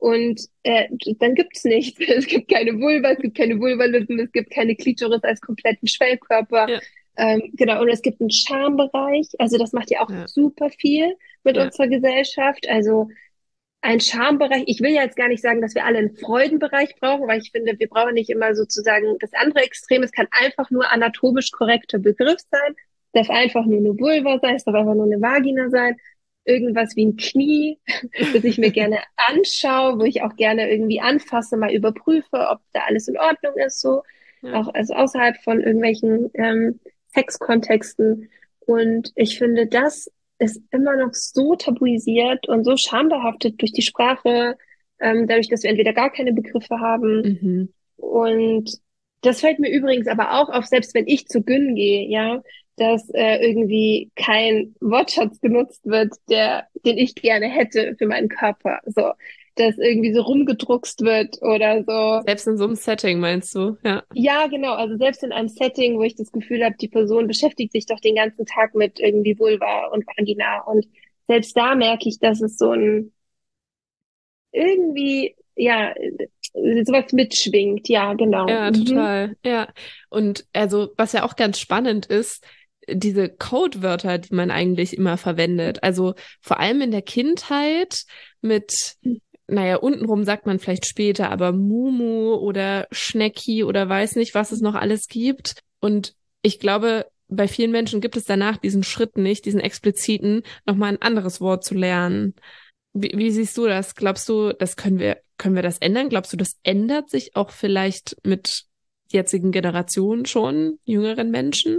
Und dann gibt's nichts. Es gibt keine Vulva, es gibt keine Vulvalippen, es gibt keine Klitoris als kompletten Schwellkörper. Ja. Genau, und es gibt einen Schambereich. Also das macht ja auch Ja. super viel mit Ja. unserer Gesellschaft. Also ein Schambereich. Ich will ja jetzt gar nicht sagen, dass wir alle einen Freudenbereich brauchen, weil ich finde, wir brauchen nicht immer sozusagen das andere Extrem. Es kann einfach nur anatomisch korrekter Begriff sein. Es darf einfach nur eine Vulva sein, es darf einfach nur eine Vagina sein. Irgendwas wie ein Knie, das ich mir gerne anschaue, wo ich auch gerne irgendwie anfasse, mal überprüfe, ob da alles in Ordnung ist, so. Ja. Auch also außerhalb von irgendwelchen Sexkontexten. Und ich finde, das ist immer noch so tabuisiert und so schambehaftet durch die Sprache, dadurch, dass wir entweder gar keine Begriffe haben. Mhm. Und das fällt mir übrigens aber auch auf, selbst wenn ich zu Gyn gehe, ja, dass irgendwie kein Wortschatz genutzt wird, den ich gerne hätte für meinen Körper. So, dass irgendwie so rumgedruckst wird oder so. Selbst in so einem Setting, meinst du? Ja. Ja, genau. Also selbst in einem Setting, wo ich das Gefühl habe, die Person beschäftigt sich doch den ganzen Tag mit irgendwie Vulva und Vagina. Und selbst da merke ich, dass es so ein irgendwie, ja, sowas mitschwingt. Ja, genau. Ja, Mhm. total. Ja. Und also, was ja auch ganz spannend ist, diese Codewörter, die man eigentlich immer verwendet. Also vor allem in der Kindheit mit, naja, untenrum sagt man vielleicht später, aber Mumu oder Schnecki oder weiß nicht, was es noch alles gibt. Und ich glaube, bei vielen Menschen gibt es danach diesen Schritt nicht, diesen expliziten, nochmal ein anderes Wort zu lernen. Wie siehst du das? Glaubst du, können wir das ändern? Glaubst du, das ändert sich auch vielleicht mit jetzigen Generationen schon, jüngeren Menschen?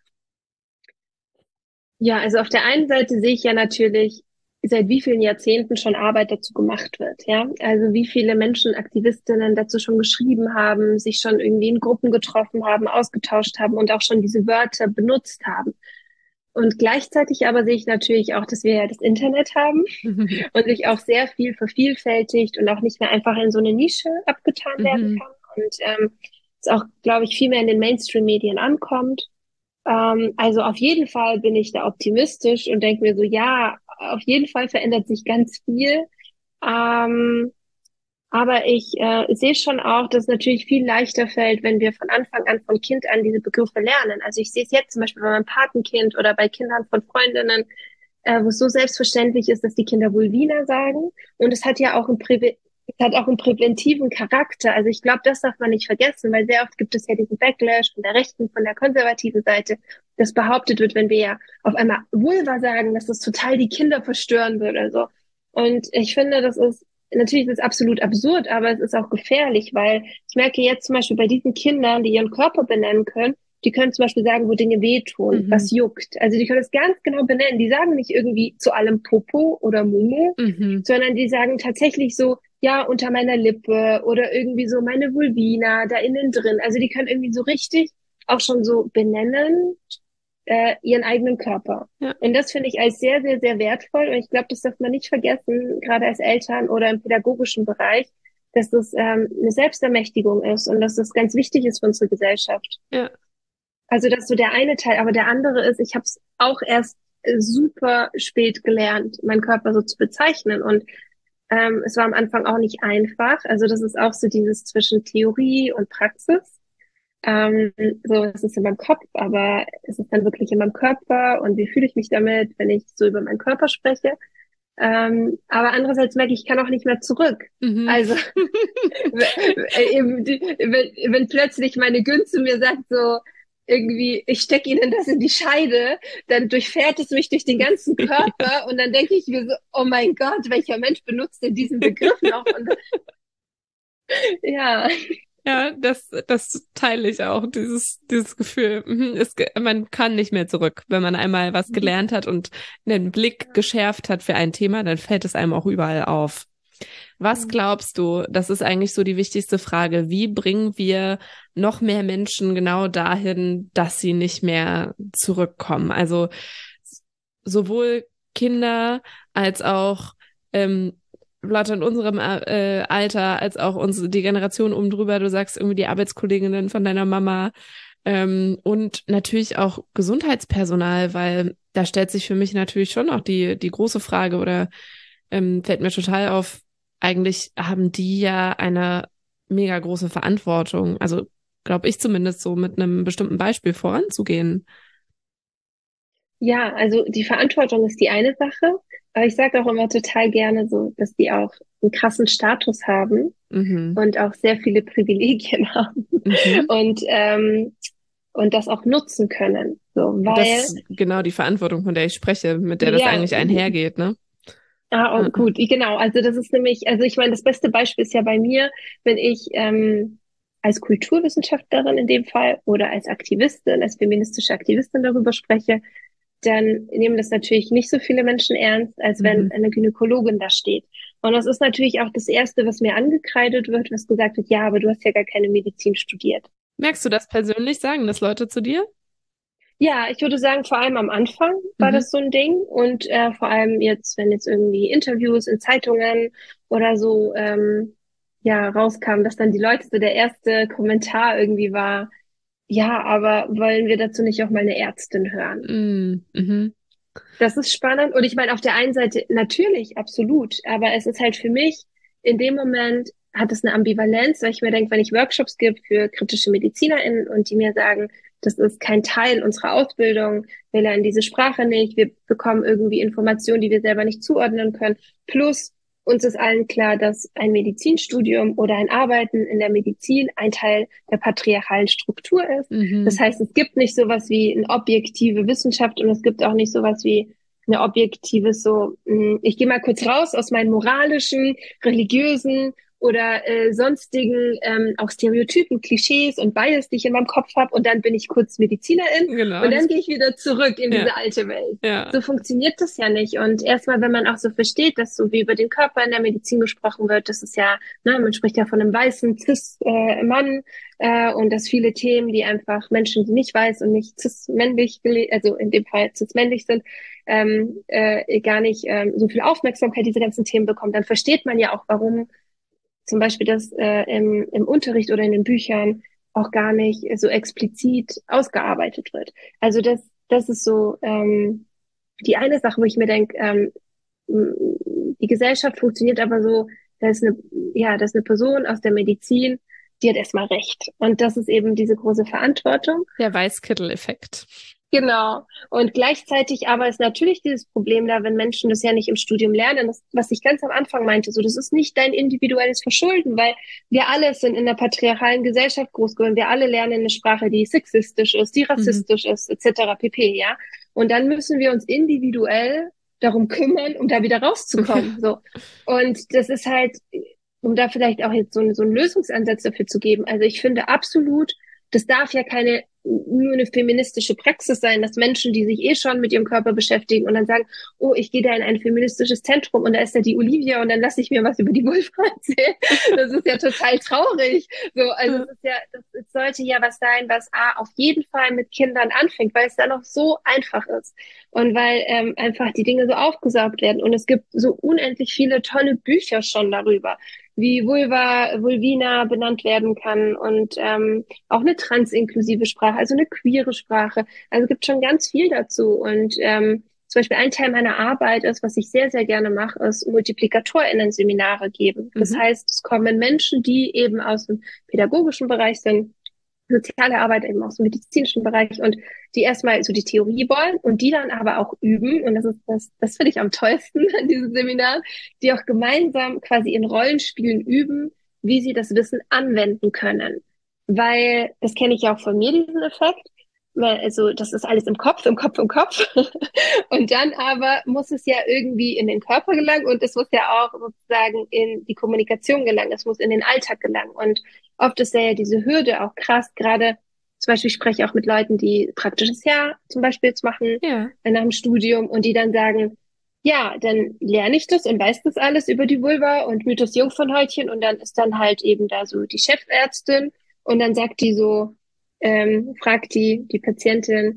Ja, also auf der einen Seite sehe ich ja natürlich, seit wie vielen Jahrzehnten schon Arbeit dazu gemacht wird, ja. Also wie viele Menschen, Aktivistinnen dazu schon geschrieben haben, sich schon irgendwie in Gruppen getroffen haben, ausgetauscht haben und auch schon diese Wörter benutzt haben. Und gleichzeitig aber sehe ich natürlich auch, dass wir ja das Internet haben und sich auch sehr viel vervielfältigt und auch nicht mehr einfach in so eine Nische abgetan werden Mhm. kann. Und es auch, glaube ich, viel mehr in den Mainstream-Medien ankommt. Also auf jeden Fall bin ich da optimistisch und denke mir so, ja, auf jeden Fall verändert sich ganz viel. Ähm, aber ich sehe schon auch, dass es natürlich viel leichter fällt, wenn wir von Anfang an, von Kind an diese Begriffe lernen. Also ich sehe es jetzt zum Beispiel bei meinem Patenkind oder bei Kindern von Freundinnen, wo es so selbstverständlich ist, dass die Kinder Vulvina sagen. Und es hat ja auch es hat auch einen präventiven Charakter. Also ich glaube, das darf man nicht vergessen, weil sehr oft gibt es ja diesen Backlash von der rechten, von der konservativen Seite, dass behauptet wird, wenn wir ja auf einmal Vulva sagen, dass das total die Kinder verstören würde oder so. Und ich finde, natürlich ist es absolut absurd, aber es ist auch gefährlich, weil ich merke jetzt zum Beispiel bei diesen Kindern, die ihren Körper benennen können, die können zum Beispiel sagen, wo Dinge wehtun, Mhm. was juckt. Also die können es ganz genau benennen. Die sagen nicht irgendwie zu allem Popo oder Mumu, Mhm. sondern die sagen tatsächlich so, ja, unter meiner Lippe oder irgendwie so meine Vulvina da innen drin. Also die können irgendwie so richtig auch schon so benennen, ihren eigenen Körper. Ja. Und das finde ich als sehr, sehr, sehr wertvoll. Und ich glaube, das darf man nicht vergessen, gerade als Eltern oder im pädagogischen Bereich, dass das eine Selbstermächtigung ist und dass das ganz wichtig ist für unsere Gesellschaft. Ja. Also das ist so der eine Teil, aber der andere ist, ich habe es auch erst super spät gelernt, meinen Körper so zu bezeichnen. Und es war am Anfang auch nicht einfach. Also das ist auch so dieses zwischen Theorie und Praxis. So, es ist in meinem Kopf, aber es ist dann wirklich in meinem Körper und wie fühle ich mich damit, wenn ich so über meinen Körper spreche. Aber andererseits merke ich, ich kann auch nicht mehr zurück. Mhm. Also wenn plötzlich meine Gün zu mir sagt so irgendwie, ich stecke Ihnen das in die Scheide, dann durchfährt es mich durch den ganzen Körper und dann denke ich mir so, oh mein Gott, welcher Mensch benutzt denn diesen Begriff noch? Und ja. Ja, das teile ich auch, dieses Gefühl. Man kann nicht mehr zurück. Wenn man einmal was gelernt hat und den Blick geschärft hat für ein Thema, dann fällt es einem auch überall auf. Was glaubst du, das ist eigentlich so die wichtigste Frage, wie bringen wir noch mehr Menschen genau dahin, dass sie nicht mehr zurückkommen? Also sowohl Kinder als auch Leute in unserem Alter, als auch die Generation oben drüber, du sagst irgendwie die Arbeitskolleginnen von deiner Mama und natürlich auch Gesundheitspersonal, weil da stellt sich für mich natürlich schon auch die große Frage oder fällt mir total auf, eigentlich haben die ja eine mega große Verantwortung. Also glaube ich zumindest so mit einem bestimmten Beispiel voranzugehen. Ja, also die Verantwortung ist die eine Sache, aber ich sage auch immer total gerne so, dass die auch einen krassen Status haben Mhm. und auch sehr viele Privilegien haben Mhm. und, und das auch nutzen können. So, Das weil, ist genau die Verantwortung, von der ich spreche, mit der das ja, eigentlich einhergeht, ne? oh, Ja. gut, genau. Also das ist nämlich, also ich meine, das beste Beispiel ist ja bei mir, wenn ich als Kulturwissenschaftlerin in dem Fall oder als Aktivistin, als feministische Aktivistin darüber spreche, dann nehmen das natürlich nicht so viele Menschen ernst, als wenn Mhm. eine Gynäkologin da steht. Und das ist natürlich auch das Erste, was mir angekreidet wird, was gesagt wird, ja, aber du hast ja gar keine Medizin studiert. Merkst du das persönlich? Sagen das Leute zu dir? Ja, ich würde sagen, vor allem am Anfang war Mhm. das so ein Ding und vor allem jetzt, wenn jetzt irgendwie Interviews in Zeitungen oder so ja rauskamen, dass dann die Leute so der erste Kommentar irgendwie war, ja, aber wollen wir dazu nicht auch mal eine Ärztin hören? Mhm. Mhm. Das ist spannend und ich meine auf der einen Seite natürlich absolut, aber es ist halt für mich in dem Moment hat es eine Ambivalenz, weil ich mir denke, wenn ich Workshops gebe für kritische MedizinerInnen und die mir sagen, das ist kein Teil unserer Ausbildung, wir lernen diese Sprache nicht, wir bekommen irgendwie Informationen, die wir selber nicht zuordnen können. Plus uns ist allen klar, dass ein Medizinstudium oder ein Arbeiten in der Medizin ein Teil der patriarchalen Struktur ist. Das Mhm. heißt, es gibt nicht sowas wie eine objektive Wissenschaft und es gibt auch nicht sowas wie eine objektive so, ich gehe mal kurz raus aus meinen moralischen, religiösen oder sonstigen auch Stereotypen, Klischees und Bias, die ich in meinem Kopf habe und dann bin ich kurz Medizinerin Genau, und dann das, gehe ich wieder zurück in ja, diese alte Welt. ja. So funktioniert das ja nicht. Und erstmal, wenn man auch so versteht, dass so wie über den Körper in der Medizin gesprochen wird, das ist ja, ne, man spricht ja von einem weißen Cis-Mann und dass viele Themen, die einfach Menschen, die nicht weiß und nicht cis-männlich, also in dem Fall cis-männlich sind, gar nicht so viel Aufmerksamkeit diese ganzen Themen bekommen, dann versteht man ja auch, warum zum Beispiel das im Unterricht oder in den Büchern auch gar nicht so explizit ausgearbeitet wird. Also das ist so die eine Sache, wo ich mir denke, die Gesellschaft funktioniert aber so, da ist eine, ja, da ist eine Person aus der Medizin, die hat erstmal Recht. Und das ist eben diese große Verantwortung. Der Weißkittel-Effekt. Genau. Und gleichzeitig aber ist natürlich dieses Problem da, wenn Menschen das ja nicht im Studium lernen, das, was ich ganz am Anfang meinte, so, das ist nicht dein individuelles Verschulden, weil wir alle sind in einer patriarchalen Gesellschaft groß geworden. Wir alle lernen eine Sprache, die sexistisch ist, die Mhm. rassistisch ist, etc. pp, ja. Und dann müssen wir uns individuell darum kümmern, um da wieder rauszukommen, so. Und das ist halt, um da vielleicht auch jetzt so einen Lösungsansatz dafür zu geben. Also ich finde absolut, das darf ja keine nur eine feministische Praxis sein, dass Menschen, die sich eh schon mit ihrem Körper beschäftigen und dann sagen, oh, ich gehe da in ein feministisches Zentrum und da ist da die Olivia und dann lasse ich mir was über die Vulva erzählen. Das ist ja total traurig. So, also es ist ja, das sollte ja was sein, was auf jeden Fall mit Kindern anfängt, weil es da noch so einfach ist und weil einfach die Dinge so aufgesaugt werden und es gibt so unendlich viele tolle Bücher schon darüber, wie Vulvina benannt werden kann und auch eine transinklusive Sprache, also eine queere Sprache. Also es gibt schon ganz viel dazu. Und zum Beispiel ein Teil meiner Arbeit ist, was ich sehr, sehr gerne mache, ist MultiplikatorInnen-Seminare geben. Das Mhm. heißt, es kommen Menschen, die eben aus dem pädagogischen Bereich sind, soziale Arbeit eben aus dem medizinischen Bereich und die erstmal so die Theorie wollen und die dann aber auch üben. Und das finde ich am tollsten an diesem Seminar, die auch gemeinsam quasi in Rollenspielen üben, wie sie das Wissen anwenden können. Weil, das kenne ich ja auch von mir, diesen Effekt. Also, das ist alles im Kopf, im Kopf, im Kopf. Und dann aber muss es ja irgendwie in den Körper gelangen und es muss ja auch sozusagen in die Kommunikation gelangen. Es muss in den Alltag gelangen. Und oft ist ja diese Hürde auch krass. Gerade zum Beispiel spreche ich auch mit Leuten, die praktisches Jahr zum Beispiel jetzt machen Ja. nach dem Studium und die dann sagen, ja, dann lerne ich das und weiß das alles über die Vulva und Mythos Jungfernhäutchen und dann ist dann halt eben da so die Chefärztin und dann sagt die so, fragt die Patientin,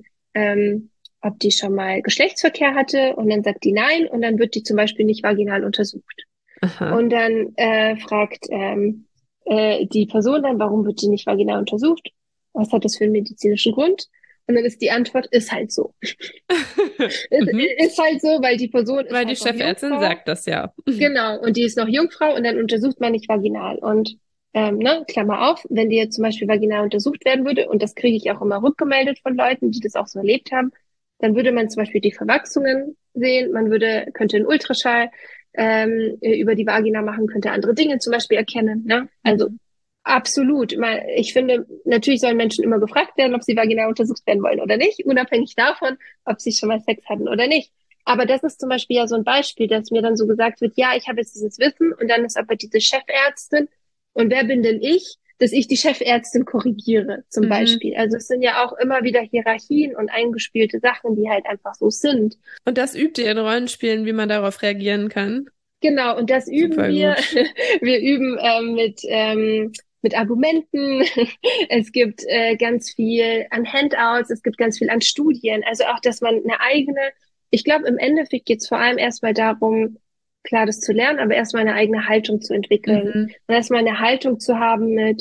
ob die schon mal Geschlechtsverkehr hatte und dann sagt die nein und dann wird die zum Beispiel nicht vaginal untersucht. Aha. Und dann fragt die Person dann, warum wird die nicht vaginal untersucht? Was hat das für einen medizinischen Grund? Und dann ist die Antwort, ist halt so. Mhm. Ist halt so, weil die Person ist Weil die halt noch Chefärztin Jungfrau. sagt das ja. Genau, und die ist noch Jungfrau und dann untersucht man nicht vaginal. Und ne, Klammer auf, wenn die jetzt zum Beispiel vaginal untersucht werden würde, und das kriege ich auch immer rückgemeldet von Leuten, die das auch so erlebt haben, dann würde man zum Beispiel die Verwachsungen sehen, könnte einen Ultraschall über die Vagina machen, könnte andere Dinge zum Beispiel erkennen. Ne? Also Mhm. absolut. Ich finde, natürlich sollen Menschen immer gefragt werden, ob sie vaginal untersucht werden wollen oder nicht, unabhängig davon, ob sie schon mal Sex hatten oder nicht. Aber das ist zum Beispiel ja so ein Beispiel, dass mir dann so gesagt wird, ja, ich habe jetzt dieses Wissen und dann ist aber diese Chefärztin und wer bin denn ich, dass ich die Chefärztin korrigiere, zum Mhm. Beispiel. Also es sind ja auch immer wieder Hierarchien und eingespielte Sachen, die halt einfach so sind. Und das übt ihr in Rollenspielen, wie man darauf reagieren kann. Genau, und das üben Super wir. gut. Wir üben mit Argumenten. Es gibt ganz viel an Handouts, es gibt ganz viel an Studien. Also auch, dass man eine eigene, ich glaube, im Endeffekt geht es vor allem erstmal darum, klar das zu lernen, aber erstmal eine eigene Haltung zu entwickeln. Mhm. Und erstmal eine Haltung zu haben mit,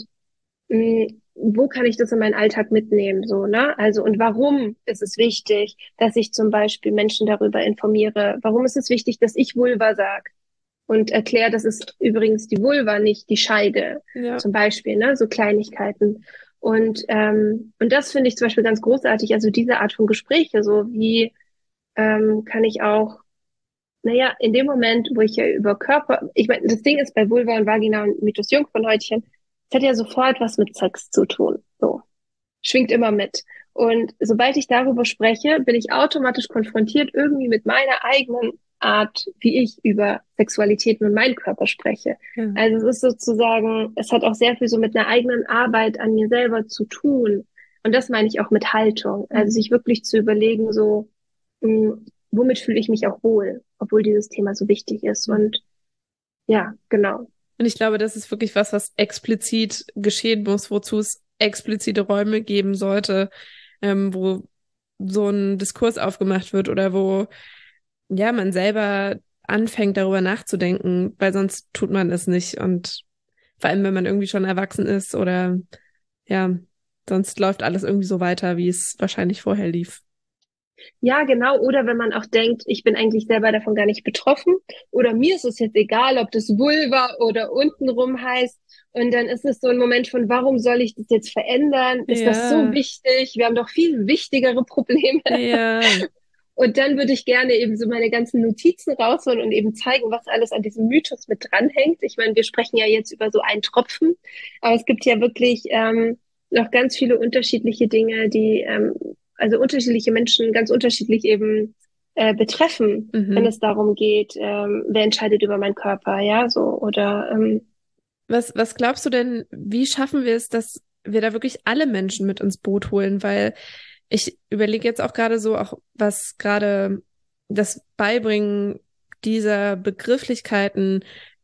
wo kann ich das in meinen Alltag mitnehmen, so, ne? Also, und warum ist es wichtig, dass ich zum Beispiel Menschen darüber informiere? Warum ist es wichtig, dass ich Vulva sage? Und erkläre, das ist übrigens die Vulva, nicht die Scheide, Ja. zum Beispiel, ne, so Kleinigkeiten. Und das finde ich zum Beispiel ganz großartig, also diese Art von Gespräche, so wie kann ich auch, naja, in dem Moment, wo ich ja über Körper, ich meine, das Ding ist bei Vulva und Vagina und Mythos Jungfernhäutchen, es hat ja sofort was mit Sex zu tun, so, schwingt immer mit. Und sobald ich darüber spreche, bin ich automatisch konfrontiert irgendwie mit meiner eigenen Art, wie ich über Sexualitäten und meinen Körper spreche. Ja. Also es ist sozusagen, es hat auch sehr viel so mit einer eigenen Arbeit an mir selber zu tun. Und das meine ich auch mit Haltung. Also Mhm. sich wirklich zu überlegen, so, womit fühle ich mich auch wohl, obwohl dieses Thema so wichtig ist. Mhm. Und ja, genau. Und ich glaube, das ist wirklich was, was explizit geschehen muss, wozu es explizite Räume geben sollte, wo so ein Diskurs aufgemacht wird oder wo ja man selber anfängt, darüber nachzudenken, weil sonst tut man es nicht. Und vor allem, wenn man irgendwie schon erwachsen ist oder ja, sonst läuft alles irgendwie so weiter, wie es wahrscheinlich vorher lief. Ja, genau. Oder wenn man auch denkt, ich bin eigentlich selber davon gar nicht betroffen. Oder mir ist es jetzt egal, ob das Vulva oder untenrum heißt. Und dann ist es so ein Moment von, warum soll ich das jetzt verändern? Ist das so Ja, wichtig? Wir haben doch viel wichtigere Probleme. ja. Und dann würde ich gerne eben so meine ganzen Notizen rausholen und eben zeigen, was alles an diesem Mythos mit dranhängt. Ich meine, wir sprechen ja jetzt über so einen Tropfen, aber es gibt ja wirklich noch ganz viele unterschiedliche Dinge, die also unterschiedliche Menschen ganz unterschiedlich eben betreffen, wenn Mhm. es darum geht, wer entscheidet über meinen Körper, ja, so oder Was glaubst du denn, wie schaffen wir es, dass wir da wirklich alle Menschen mit ins Boot holen? Weil ich überlege jetzt auch gerade so, auch was gerade das Beibringen dieser Begrifflichkeiten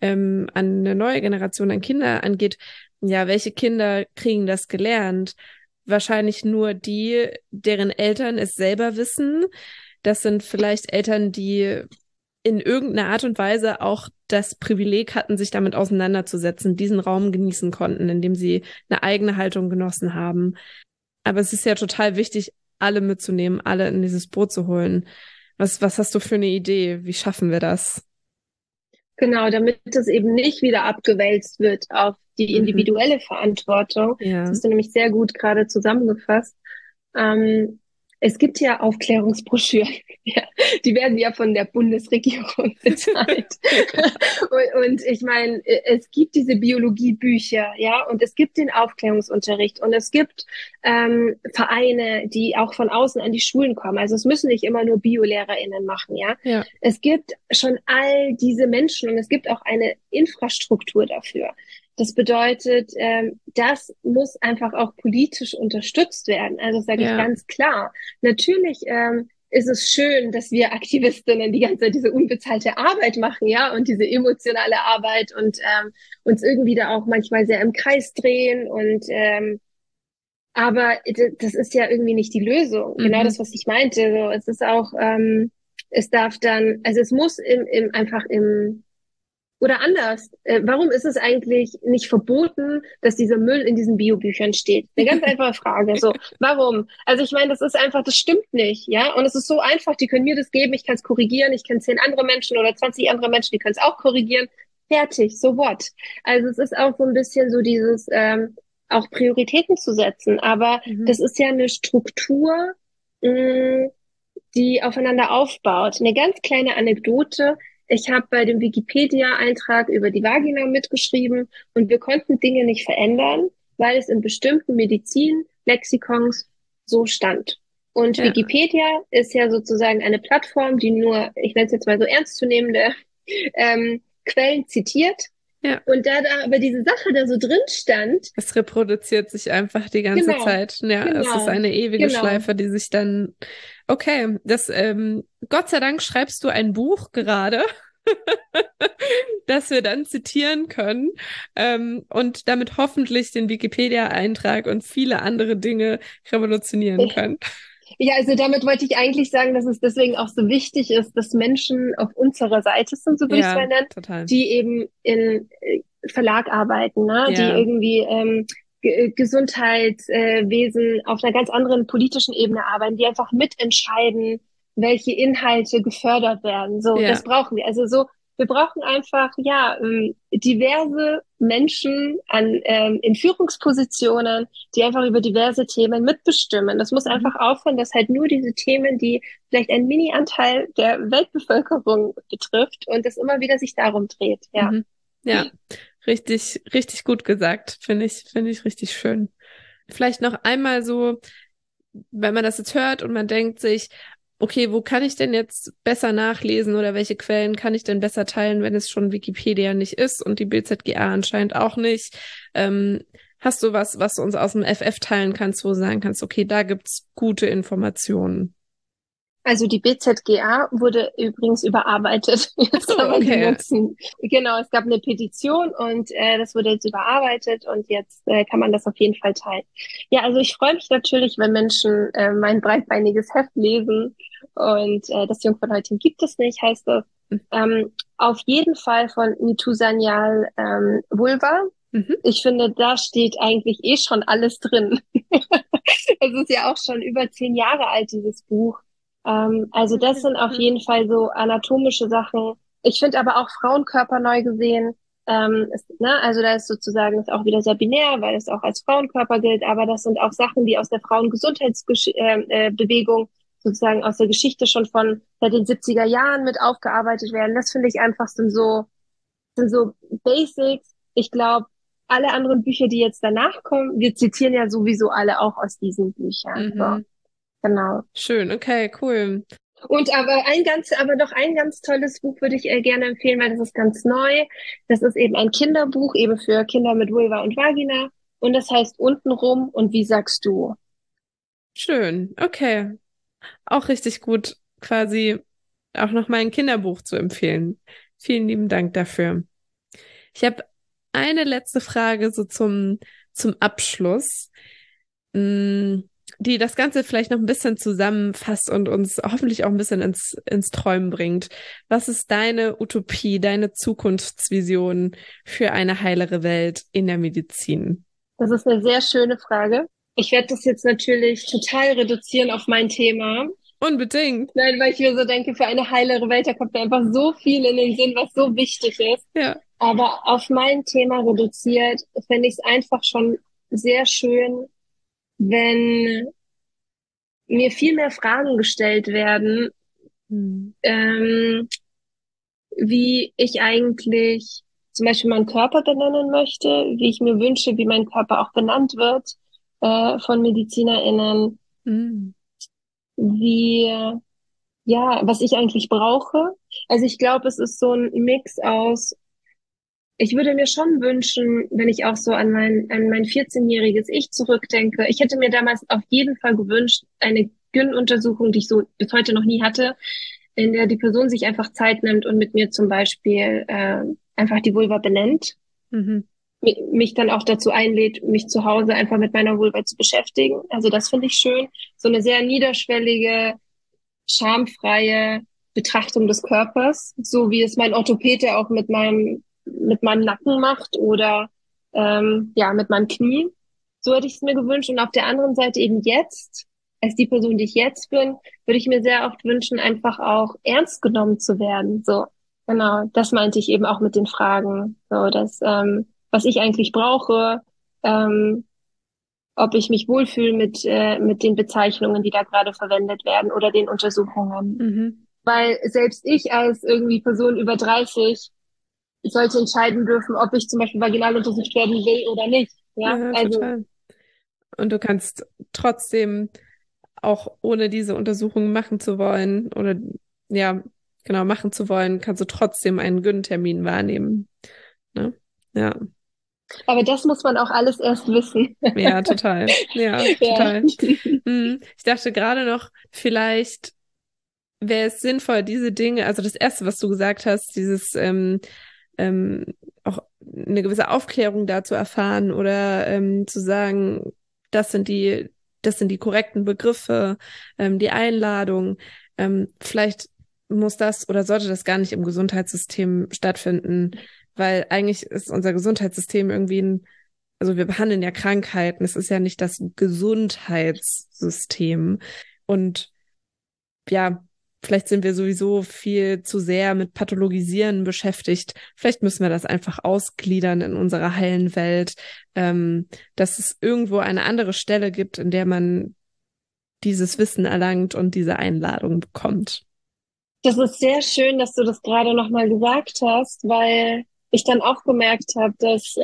an eine neue Generation an Kinder angeht. Ja, welche Kinder kriegen das gelernt? Wahrscheinlich nur die, deren Eltern es selber wissen. Das sind vielleicht Eltern, die in irgendeiner Art und Weise auch das Privileg hatten, sich damit auseinanderzusetzen, diesen Raum genießen konnten, indem sie eine eigene Haltung genossen haben. Aber es ist ja total wichtig, alle mitzunehmen, alle in dieses Boot zu holen. Was hast du für eine Idee? Wie schaffen wir das? genau, damit es eben nicht wieder abgewälzt wird auf die Mhm. individuelle Verantwortung. Das Ja. hast du nämlich sehr gut gerade zusammengefasst. Ähm, Es gibt ja Aufklärungsbroschüren, ja, die werden ja von der Bundesregierung bezahlt. Und ich meine, es gibt diese Biologiebücher, ja, und es gibt den Aufklärungsunterricht und es gibt Vereine, die auch von außen an die Schulen kommen. Also es müssen nicht immer nur BiolehrerInnen machen, ja. Ja. Es gibt schon all diese Menschen und es gibt auch eine Infrastruktur dafür. Das bedeutet, das muss einfach auch politisch unterstützt werden. Also sage ich Ja. ganz klar. Natürlich ist es schön, dass wir Aktivistinnen die ganze Zeit diese unbezahlte Arbeit machen, ja, und diese emotionale Arbeit und uns irgendwie da auch manchmal sehr im Kreis drehen und aber das ist ja irgendwie nicht die Lösung. Genau Mhm. das, was ich meinte. So, es ist auch, es darf dann, also es muss einfach Oder anders, warum ist es eigentlich nicht verboten, dass dieser Müll in diesen Biobüchern steht? Eine ganz einfache Frage. So, warum? Also ich meine, das ist einfach, das stimmt nicht, ja? Und es ist so einfach, die können mir das geben, ich kann es korrigieren, ich kenne 10 andere Menschen oder 20 andere Menschen, die können es auch korrigieren. Fertig, so what? Also es ist auch so ein bisschen so dieses, auch Prioritäten zu setzen. Aber Mhm. das ist ja eine Struktur, mh, die aufeinander aufbaut. Eine ganz kleine Anekdote. Ich habe bei dem Wikipedia-Eintrag über die Vagina mitgeschrieben und wir konnten Dinge nicht verändern, weil es in bestimmten Medizin-Lexikons so stand. Und Ja, Wikipedia ist ja sozusagen eine Plattform, die nur, ich nenne es jetzt mal so ernstzunehmende Quellen zitiert. ja. Und da aber diese Sache da so drin stand, Es reproduziert sich einfach die ganze genau, Zeit. Ja, es ist genau, eine ewige genau. Schleife, die sich dann. Okay, Gott sei Dank schreibst du ein Buch gerade, das wir dann zitieren können, und damit hoffentlich den Wikipedia-Eintrag und viele andere Dinge revolutionieren können. Ja, also damit wollte ich eigentlich sagen, dass es deswegen auch so wichtig ist, dass Menschen auf unserer Seite sind, so würde ich es Ja, mal nennen, total. die eben in Verlag arbeiten, ne? Die Ja. irgendwie Gesundheitswesen auf einer ganz anderen politischen Ebene arbeiten, die einfach mitentscheiden, welche Inhalte gefördert werden. So, das Ja. brauchen wir. Also so, wir brauchen einfach ja diverse Menschen in Führungspositionen, die einfach über diverse Themen mitbestimmen. Das muss Mhm. einfach aufhören, dass halt nur diese Themen, die vielleicht einen Mini-Anteil der Weltbevölkerung betrifft und es immer wieder sich darum dreht. Ja. Mhm. Ja, richtig, richtig gut gesagt. Finde ich richtig schön. Vielleicht noch einmal so, wenn man das jetzt hört und man denkt sich, okay, wo kann ich denn jetzt besser nachlesen oder welche Quellen kann ich denn besser teilen, wenn es schon Wikipedia nicht ist und die BZGA anscheinend auch nicht? Hast du was du uns aus dem FF teilen kannst, wo du sagen kannst, okay, da gibt's gute Informationen? Also die BZGA wurde übrigens überarbeitet. Ach Jetzt so, kann man die okay. nutzen. Genau, es gab eine Petition und das wurde jetzt überarbeitet und jetzt kann man das auf jeden Fall teilen. Ja, also ich freue mich natürlich, wenn Menschen mein breitbeiniges Heft lesen und das Jungfernhäutchen gibt es nicht, heißt das. Auf jeden Fall von Nitu Sanyal Vulva. Mhm. Ich finde, da steht eigentlich eh schon alles drin. Es ist ja auch schon über 10 Jahre alt, dieses Buch. Also das Okay. sind auf Ja. jeden Fall so anatomische Sachen. Ich finde aber auch Frauenkörper neu gesehen. Also da ist sozusagen ist auch wieder sehr binär, weil es auch als Frauenkörper gilt. Aber das sind auch Sachen, die aus der Frauengesundheitsbewegung sozusagen aus der Geschichte schon von seit den 70er Jahren mit aufgearbeitet werden. Das finde ich einfach sind so Basics. Ich glaube, alle anderen Bücher, die jetzt danach kommen, wir zitieren ja sowieso alle auch aus diesen Büchern. So, Mhm. genau. Schön, okay, cool. Und aber noch ein ganz tolles Buch würde ich gerne empfehlen, weil das ist ganz neu. Das ist eben ein Kinderbuch, eben für Kinder mit Vulva und Vagina. Und das heißt Untenrum und wie sagst du? Schön, okay. Auch richtig gut, quasi auch noch mal ein Kinderbuch zu empfehlen. Vielen lieben Dank dafür. Ich habe eine letzte Frage so zum Abschluss, mh, die das Ganze vielleicht noch ein bisschen zusammenfasst und uns hoffentlich auch ein bisschen ins Träumen bringt. Was ist deine Utopie, deine Zukunftsvision für eine heilere Welt in der Medizin? Das ist eine sehr schöne Frage. Ich werde das jetzt natürlich total reduzieren auf mein Thema. Unbedingt. Nein, weil ich mir so denke, für eine heilere Welt, da kommt mir einfach so viel in den Sinn, was so wichtig ist. Ja. Aber auf mein Thema reduziert, fände ich es einfach schon sehr schön, wenn mir viel mehr Fragen gestellt werden, Hm. ähm, wie ich eigentlich zum Beispiel meinen Körper benennen möchte, wie ich mir wünsche, wie mein Körper auch benannt wird von MedizinerInnen, Hm. wie, ja, was ich eigentlich brauche. Also ich glaube, es ist so ein Mix aus. Ich würde mir schon wünschen, wenn ich auch so an mein 14-jähriges Ich zurückdenke. Ich hätte mir damals auf jeden Fall gewünscht, eine Gyn-Untersuchung, die ich so bis heute noch nie hatte, in der die Person sich einfach Zeit nimmt und mit mir zum Beispiel einfach die Vulva benennt, Mhm. mich dann auch dazu einlädt, mich zu Hause einfach mit meiner Vulva zu beschäftigen. Also das finde ich schön. So eine sehr niederschwellige, schamfreie Betrachtung des Körpers, so wie es mein Orthopäde auch mit meinem mit meinem Nacken macht oder mit meinem Knie. So hätte ich es mir gewünscht. Und auf der anderen Seite eben jetzt, als die Person, die ich jetzt bin, würde ich mir sehr oft wünschen, einfach auch ernst genommen zu werden. So, genau, das meinte ich eben auch mit den Fragen. So, dass, was ich eigentlich brauche, ähm, ob ich mich wohlfühle mit den Bezeichnungen, die da gerade verwendet werden oder den Untersuchungen. Mhm. Weil selbst ich als irgendwie Person über 30 sollte entscheiden dürfen, ob ich zum Beispiel vaginal untersucht werden will oder nicht. Ja, Ja, also total. Und du kannst trotzdem, auch ohne diese Untersuchung machen zu wollen oder ja, genau, machen zu wollen, kannst du trotzdem einen Gyn-Termin wahrnehmen. Ne? Ja. aber das muss man auch alles erst wissen. Ja, total. Ja, Ja. total. Ich dachte gerade noch, vielleicht wäre es sinnvoll, diese Dinge, also das Erste, was du gesagt hast, dieses ähm, auch eine gewisse Aufklärung dazu erfahren oder zu sagen, das sind die korrekten Begriffe, die Einladung. Vielleicht muss das oder sollte das gar nicht im Gesundheitssystem stattfinden, weil eigentlich ist unser Gesundheitssystem also wir behandeln ja Krankheiten, es ist ja nicht das Gesundheitssystem. Und ja, vielleicht sind wir sowieso viel zu sehr mit Pathologisieren beschäftigt. Vielleicht müssen wir das einfach ausgliedern in unserer heilen Welt, dass es irgendwo eine andere Stelle gibt, in der man dieses Wissen erlangt und diese Einladung bekommt. Das ist sehr schön, dass du das gerade nochmal gesagt hast, weil ich dann auch gemerkt habe,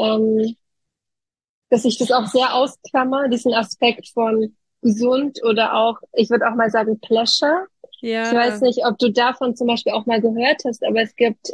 dass ich das auch sehr ausklammer, diesen Aspekt von gesund oder auch, ich würde auch mal sagen, Pleasure. Ich weiß Ja, nicht, ob du davon zum Beispiel auch mal gehört hast, aber es gibt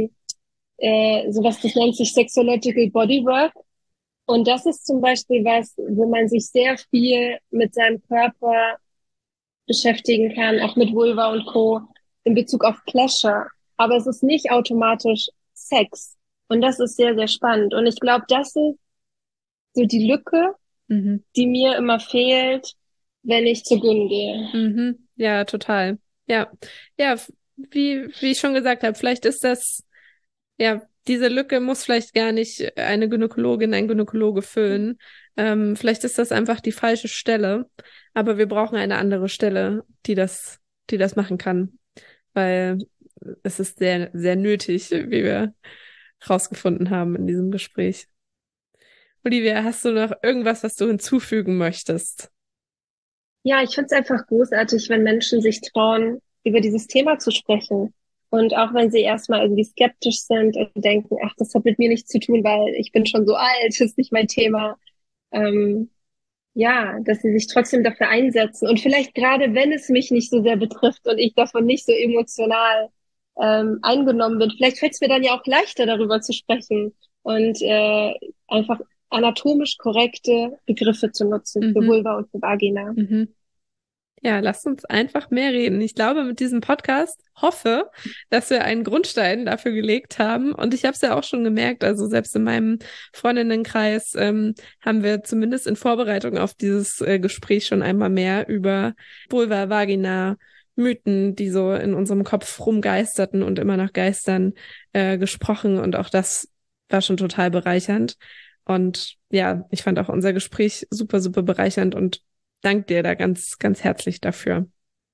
sowas, das nennt sich Sexological Bodywork. Und das ist zum Beispiel was, wo man sich sehr viel mit seinem Körper beschäftigen kann, auch mit Vulva und Co. in Bezug auf Pleasure. Aber es ist nicht automatisch Sex. Und das ist sehr, sehr spannend. Und ich glaube, das ist so die Lücke, mhm. die mir immer fehlt, wenn ich zur Gyn gehe. Mhm. Ja, total. Ja, ja, wie ich schon gesagt habe, vielleicht ist das, ja, diese Lücke muss vielleicht gar nicht eine Gynäkologin, ein Gynäkologe füllen. Vielleicht ist das einfach die falsche Stelle, aber wir brauchen eine andere Stelle, die das machen kann, weil es ist sehr, sehr nötig, wie wir rausgefunden haben in diesem Gespräch. Olivia, hast du noch irgendwas, was du hinzufügen möchtest? Ja, ich finde es einfach großartig, wenn Menschen sich trauen, über dieses Thema zu sprechen. Und auch wenn sie erstmal irgendwie skeptisch sind und denken, ach, das hat mit mir nichts zu tun, weil ich bin schon so alt, das ist nicht mein Thema. Ähm, ja, dass sie sich trotzdem dafür einsetzen. Und vielleicht gerade, wenn es mich nicht so sehr betrifft und ich davon nicht so emotional eingenommen bin, vielleicht fällt es mir dann ja auch leichter, darüber zu sprechen und einfach anatomisch korrekte Begriffe zu nutzen für Mhm. Vulva und für Vagina. Mhm. Ja, lasst uns einfach mehr reden. Ich glaube, mit diesem Podcast hoffe, dass wir einen Grundstein dafür gelegt haben. Und ich habe es ja auch schon gemerkt, also selbst in meinem Freundinnenkreis haben wir zumindest in Vorbereitung auf dieses Gespräch schon einmal mehr über Vulva, Vagina, Mythen, die so in unserem Kopf rumgeisterten und immer noch geistern, gesprochen. Und auch das war schon total bereichernd. Und ja, ich fand auch unser Gespräch super, super bereichernd und danke dir da ganz, ganz herzlich dafür.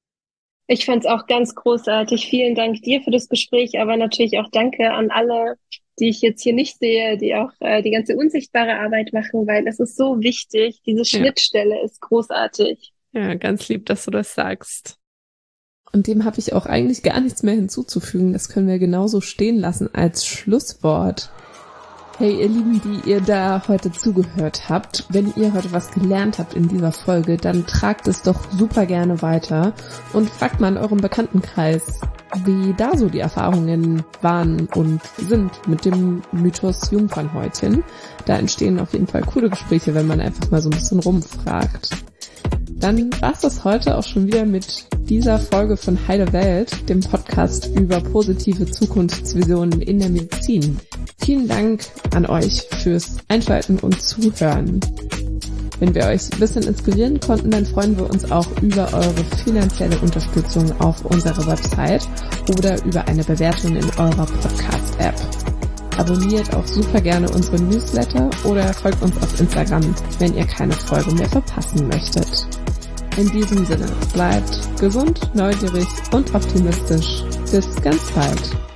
Ich fand es auch ganz großartig. Vielen Dank dir für das Gespräch, aber natürlich auch danke an alle, die ich jetzt hier nicht sehe, die auch die ganze unsichtbare Arbeit machen, weil es ist so wichtig. Diese Ja, Schnittstelle ist großartig. ja, ganz lieb, dass du das sagst. Und dem habe ich auch eigentlich gar nichts mehr hinzuzufügen. Das können wir genauso stehen lassen als Schlusswort. Hey, ihr Lieben, die ihr da heute zugehört habt, wenn ihr heute was gelernt habt in dieser Folge, dann tragt es doch super gerne weiter und fragt mal in eurem Bekanntenkreis, wie da so die Erfahrungen waren und sind mit dem Mythos Jungfernhäutchen. Da entstehen auf jeden Fall coole Gespräche, wenn man einfach mal so ein bisschen rumfragt. Dann war's das heute auch schon wieder mit dieser Folge von Heile Welt, dem Podcast über positive Zukunftsvisionen in der Medizin. Vielen Dank an euch fürs Einschalten und Zuhören. Wenn wir euch ein bisschen inspirieren konnten, dann freuen wir uns auch über eure finanzielle Unterstützung auf unserer Website oder über eine Bewertung in eurer Podcast-App. abonniert auch super gerne unseren Newsletter oder folgt uns auf Instagram, wenn ihr keine Folge mehr verpassen möchtet. In diesem Sinne, bleibt gesund, neugierig und optimistisch. Bis ganz bald.